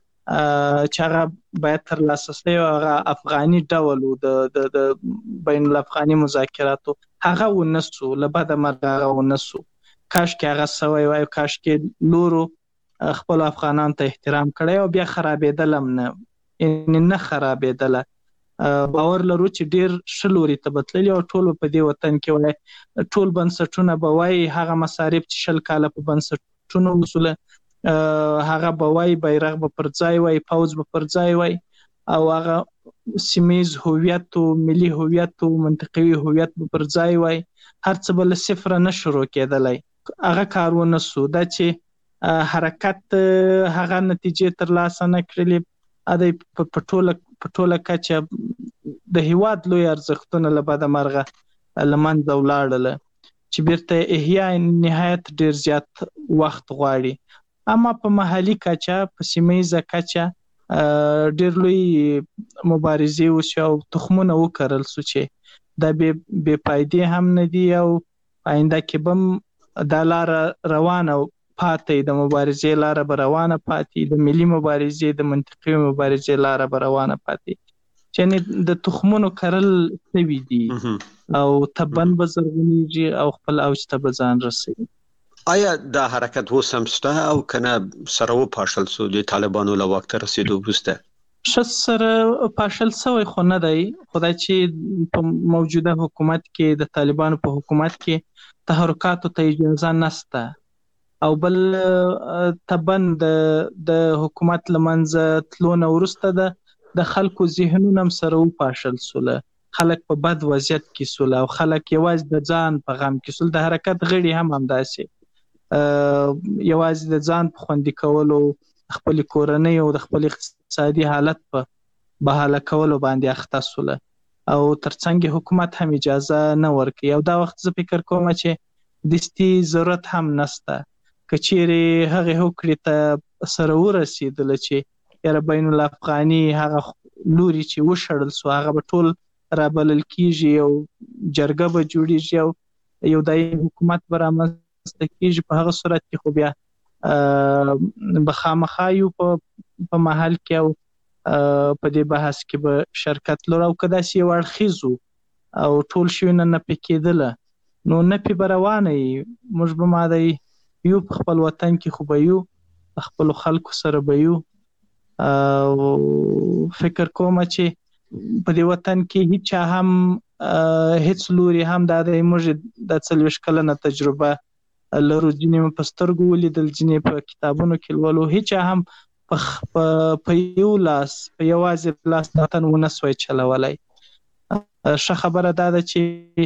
چې هغه باید ترلاسه شي هغه افغاني ډول و، د بین الافغاني مذاکراتو هغه ونه سو، له بده مرغه هغه ونه سو. کاشکې هغه سوی وای، کاشکې نورو خپلو افغانانو ته احترام کړی او بیا خرابېدل هم نه، یعنې نه خرابېدله. باور لرو چې ډېر ښه لوري ته به تللي او ټول په دې وطن کې وای، ټول بنسټونه به وایي هغه مصارف چې شل کاله په بنسټونو وسوله، هغه به وای بیرغ به پر ځای وای، پوځ به پر ځای وای، او هغه سیمیز هویت او ملي هویت او منطقوي هویت به پر ځای وای، هر څه به له صفره نه شروع کېدلی. هغه کار ونه سو. دا چې حرکت هغه نتیجې ترلاسه نه کړلې، ادی په ټوله په ټوله کچه د هېواد لوی ارزښتونه له بده مرغه له منځه ولاړله چې بیرته احیا نهایت ډېر زیات وخت غواړي. اما په محلي کچه، په سیمه کچه ډېر لوی مبارزې وشي او تخمونه وکرل سو چې دا بې فایدې هم نه دي او آینده کې به هم دا لاره روانه پاتې، د مبارزې لاره به روانه پاتې، د ملي مبارزې د منطقي مبارزې لاره به روانه پاتې، چې د تخمونو کرل سوي دي او تبن به زرغونېږي او خپل اوج ته به ځان رسوي. آیا دا حرکت اوس هم شته او کنه سره و پاشل سو د طالبانو له وخت رسیدو وروسته؟ ش سره پاشل سوی خو نه دی، خدای چې په موجوده حکومت کې د طالبانو په حکومت کې تحرکاتو ته اجازه نشته او بل تبن د د حکومت لمنځه تلو نه وروسته د د خلکو ذهنونه هم سره و پاشل سوله، خلک په بد وضعیت کې سول او خلک یوازې د ځان په غم کې سول. د حرکت غړي هم همداسې یوازې د ځان په خوندي کولو، خپل کورنۍ او د خپل اقتصادي حالت په بحاله کولو باندې اخته سول او ترڅنګ حکومت هم اجازه نه ورکوي. او دا وخت زه فکر کوم چې دستي ضرورت هم نشته کچېرې هغه هوکړې ته سره ورسېدل چې یاره بین الافغاني هغه لوري چې وشړل سو هغه به ټول رابلل کیږي او جرګه به جوړیږي او یو دایمي حکومت به رامنځته کیږي. په هغه صورت کې خو بیا به خامخا یو په محل کې او په دې بحث کې به شرکت لرو او که داسې یو اړخیز او ټول شیونه نه پې کېدله نو نه پې به روانه یي. موږ به ما دی یو په خپل وطن کې خو به یو په خپلو خلکو سره به یو او فکر کوم چې په دې وطن کې هیچا هم هیڅ لوري هم دا د موږ د څلوېښت کلنه تجربه لرو، ځینې مې په سترګو ولیدل، ځینې په کتابونو کې لولو، هیچا هم په یو لاس په یوازې لاس د وطن ونه سوی چلولی. ښه خبره دا ده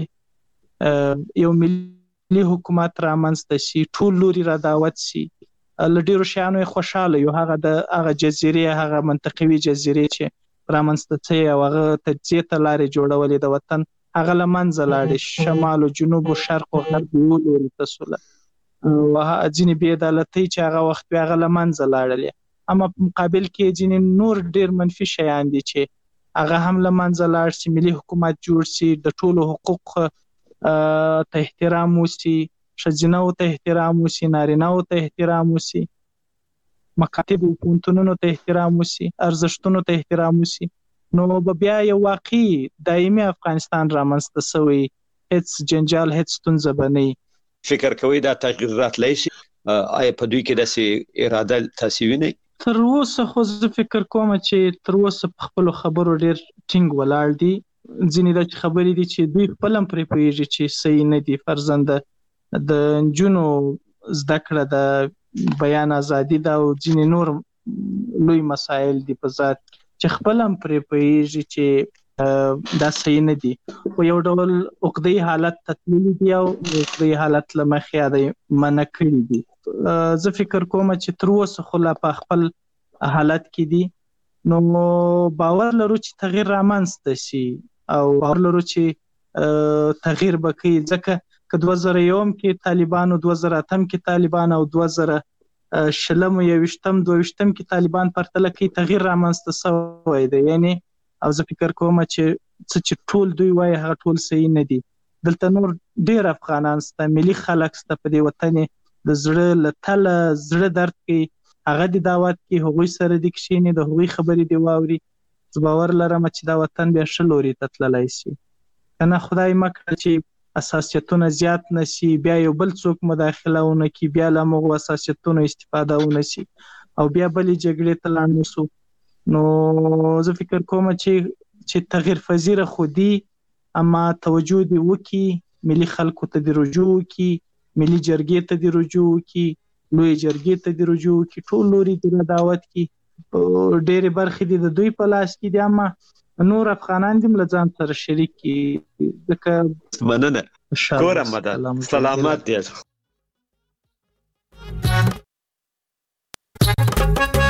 چې یو ملي حکومت رامنځته شي، ټول لوري را دعوت شي، له ډېرو شیانو یې خوشحاله یو، هغه د هغه جزیرې هغه منطقوي جزیرې چې رامنځته شوې او هغه تجزیې ته لارې جوړولې د وطن هغه له منځه لاړې، شمال او جنوب او شرق او غرب یو لوري ته سوله او ځینې بې عدالتۍ چې هغه وخت وې هغه له منځه لاړلې. اما په مقابل کې ځینې نور ډېر منفي شیان دي چې هغه هم له منځه لاړ شي، ملي حکومت جوړ شي، د ټولو حقوق ته احترام وشي، ښځینه‌و ته احترام وشي، نارینه‌و ته احترام وشي، مکاتب او پوهنتونونو ته احترام وشي، ارزښتونو ته احترام وشي، نو به بیا یو واقعي دایمي افغانستان رامنځته سوی، هیڅ جنجال هیڅ ستونزه به نه وي. فکر کوئ دا تغییر راتلی شي؟ آیا په دوی کې داسې اراده تاسې وینئ؟ تر اوسه خو زه فکر کوم چې تر اوسه په خپلو خبرو ډېر ټینګ ولاړ دي. ځینې داسې خبرې دي چې دوی خپل هم پرې پوهېږي چې صحیح نه دي. فرضاً د نجونو زده کړه د بیان ازادي ده او ځینې نور لوی مسایل دي په ذات چې خپل هم پرې پوهېږي چې دا صحیح نه دي، خو یو ډول عقده‌يي حالت ته تللي دي او عقده‌يي حالت له مخې یې منع کړي دي. زه فکر کوم چې تر اوسه خو لا په خپل حالت کې دي، نو باور لرو چې تغییر رامنځته شي او باور لرو چې تغییر به کوي، ځکه که دوه زره یوم کې طالبانو، دوه زره اتم کې طالبان او دوه زره شلم او یویشتم دوه ویشتم کې طالبان پرتله کوي، تغییر رامنځته سوی دی. یعنی او زه فکر کوم چې څه چې ټول دوی وایي هغه ټول صحیح نه دي. دلته نور ډېر افغانان شته، ملي خلک شته په دې وطن د زړه له تله زړه درد کوي، هغه دې دعوت کوي، هغوی سره دې کښېني، د هغوی خبرې دې واوري. زه باور لرم چې دا وطن بیا ښه لوري ته تللی شي، که نه خدای مه کړه چې حساسیتونه زیات نه شي، بیا یو بل څوک مداخله ونه کړي، بیا له همغو حساسیتونو استفاده ونه شي او بیا بلې جګړې ته لاړ نه شو. نو زه فکر کوم چې چې تغییر پذیره خو دي، اما توجه دې وکړي، ملي خلکو ته دې رجوع وکړي، ملي جرګې ته دې رجوع وکړي، لویې جرګې ته دې رجوع وکړي، ټول لوري دې دعوت کړي. ډېرې برخې دې د دوی په لاس کې دي، اما نور افغانان دې هم له ځان سره شریک کړي. ځکه مننه کورم مدد سلامت دی.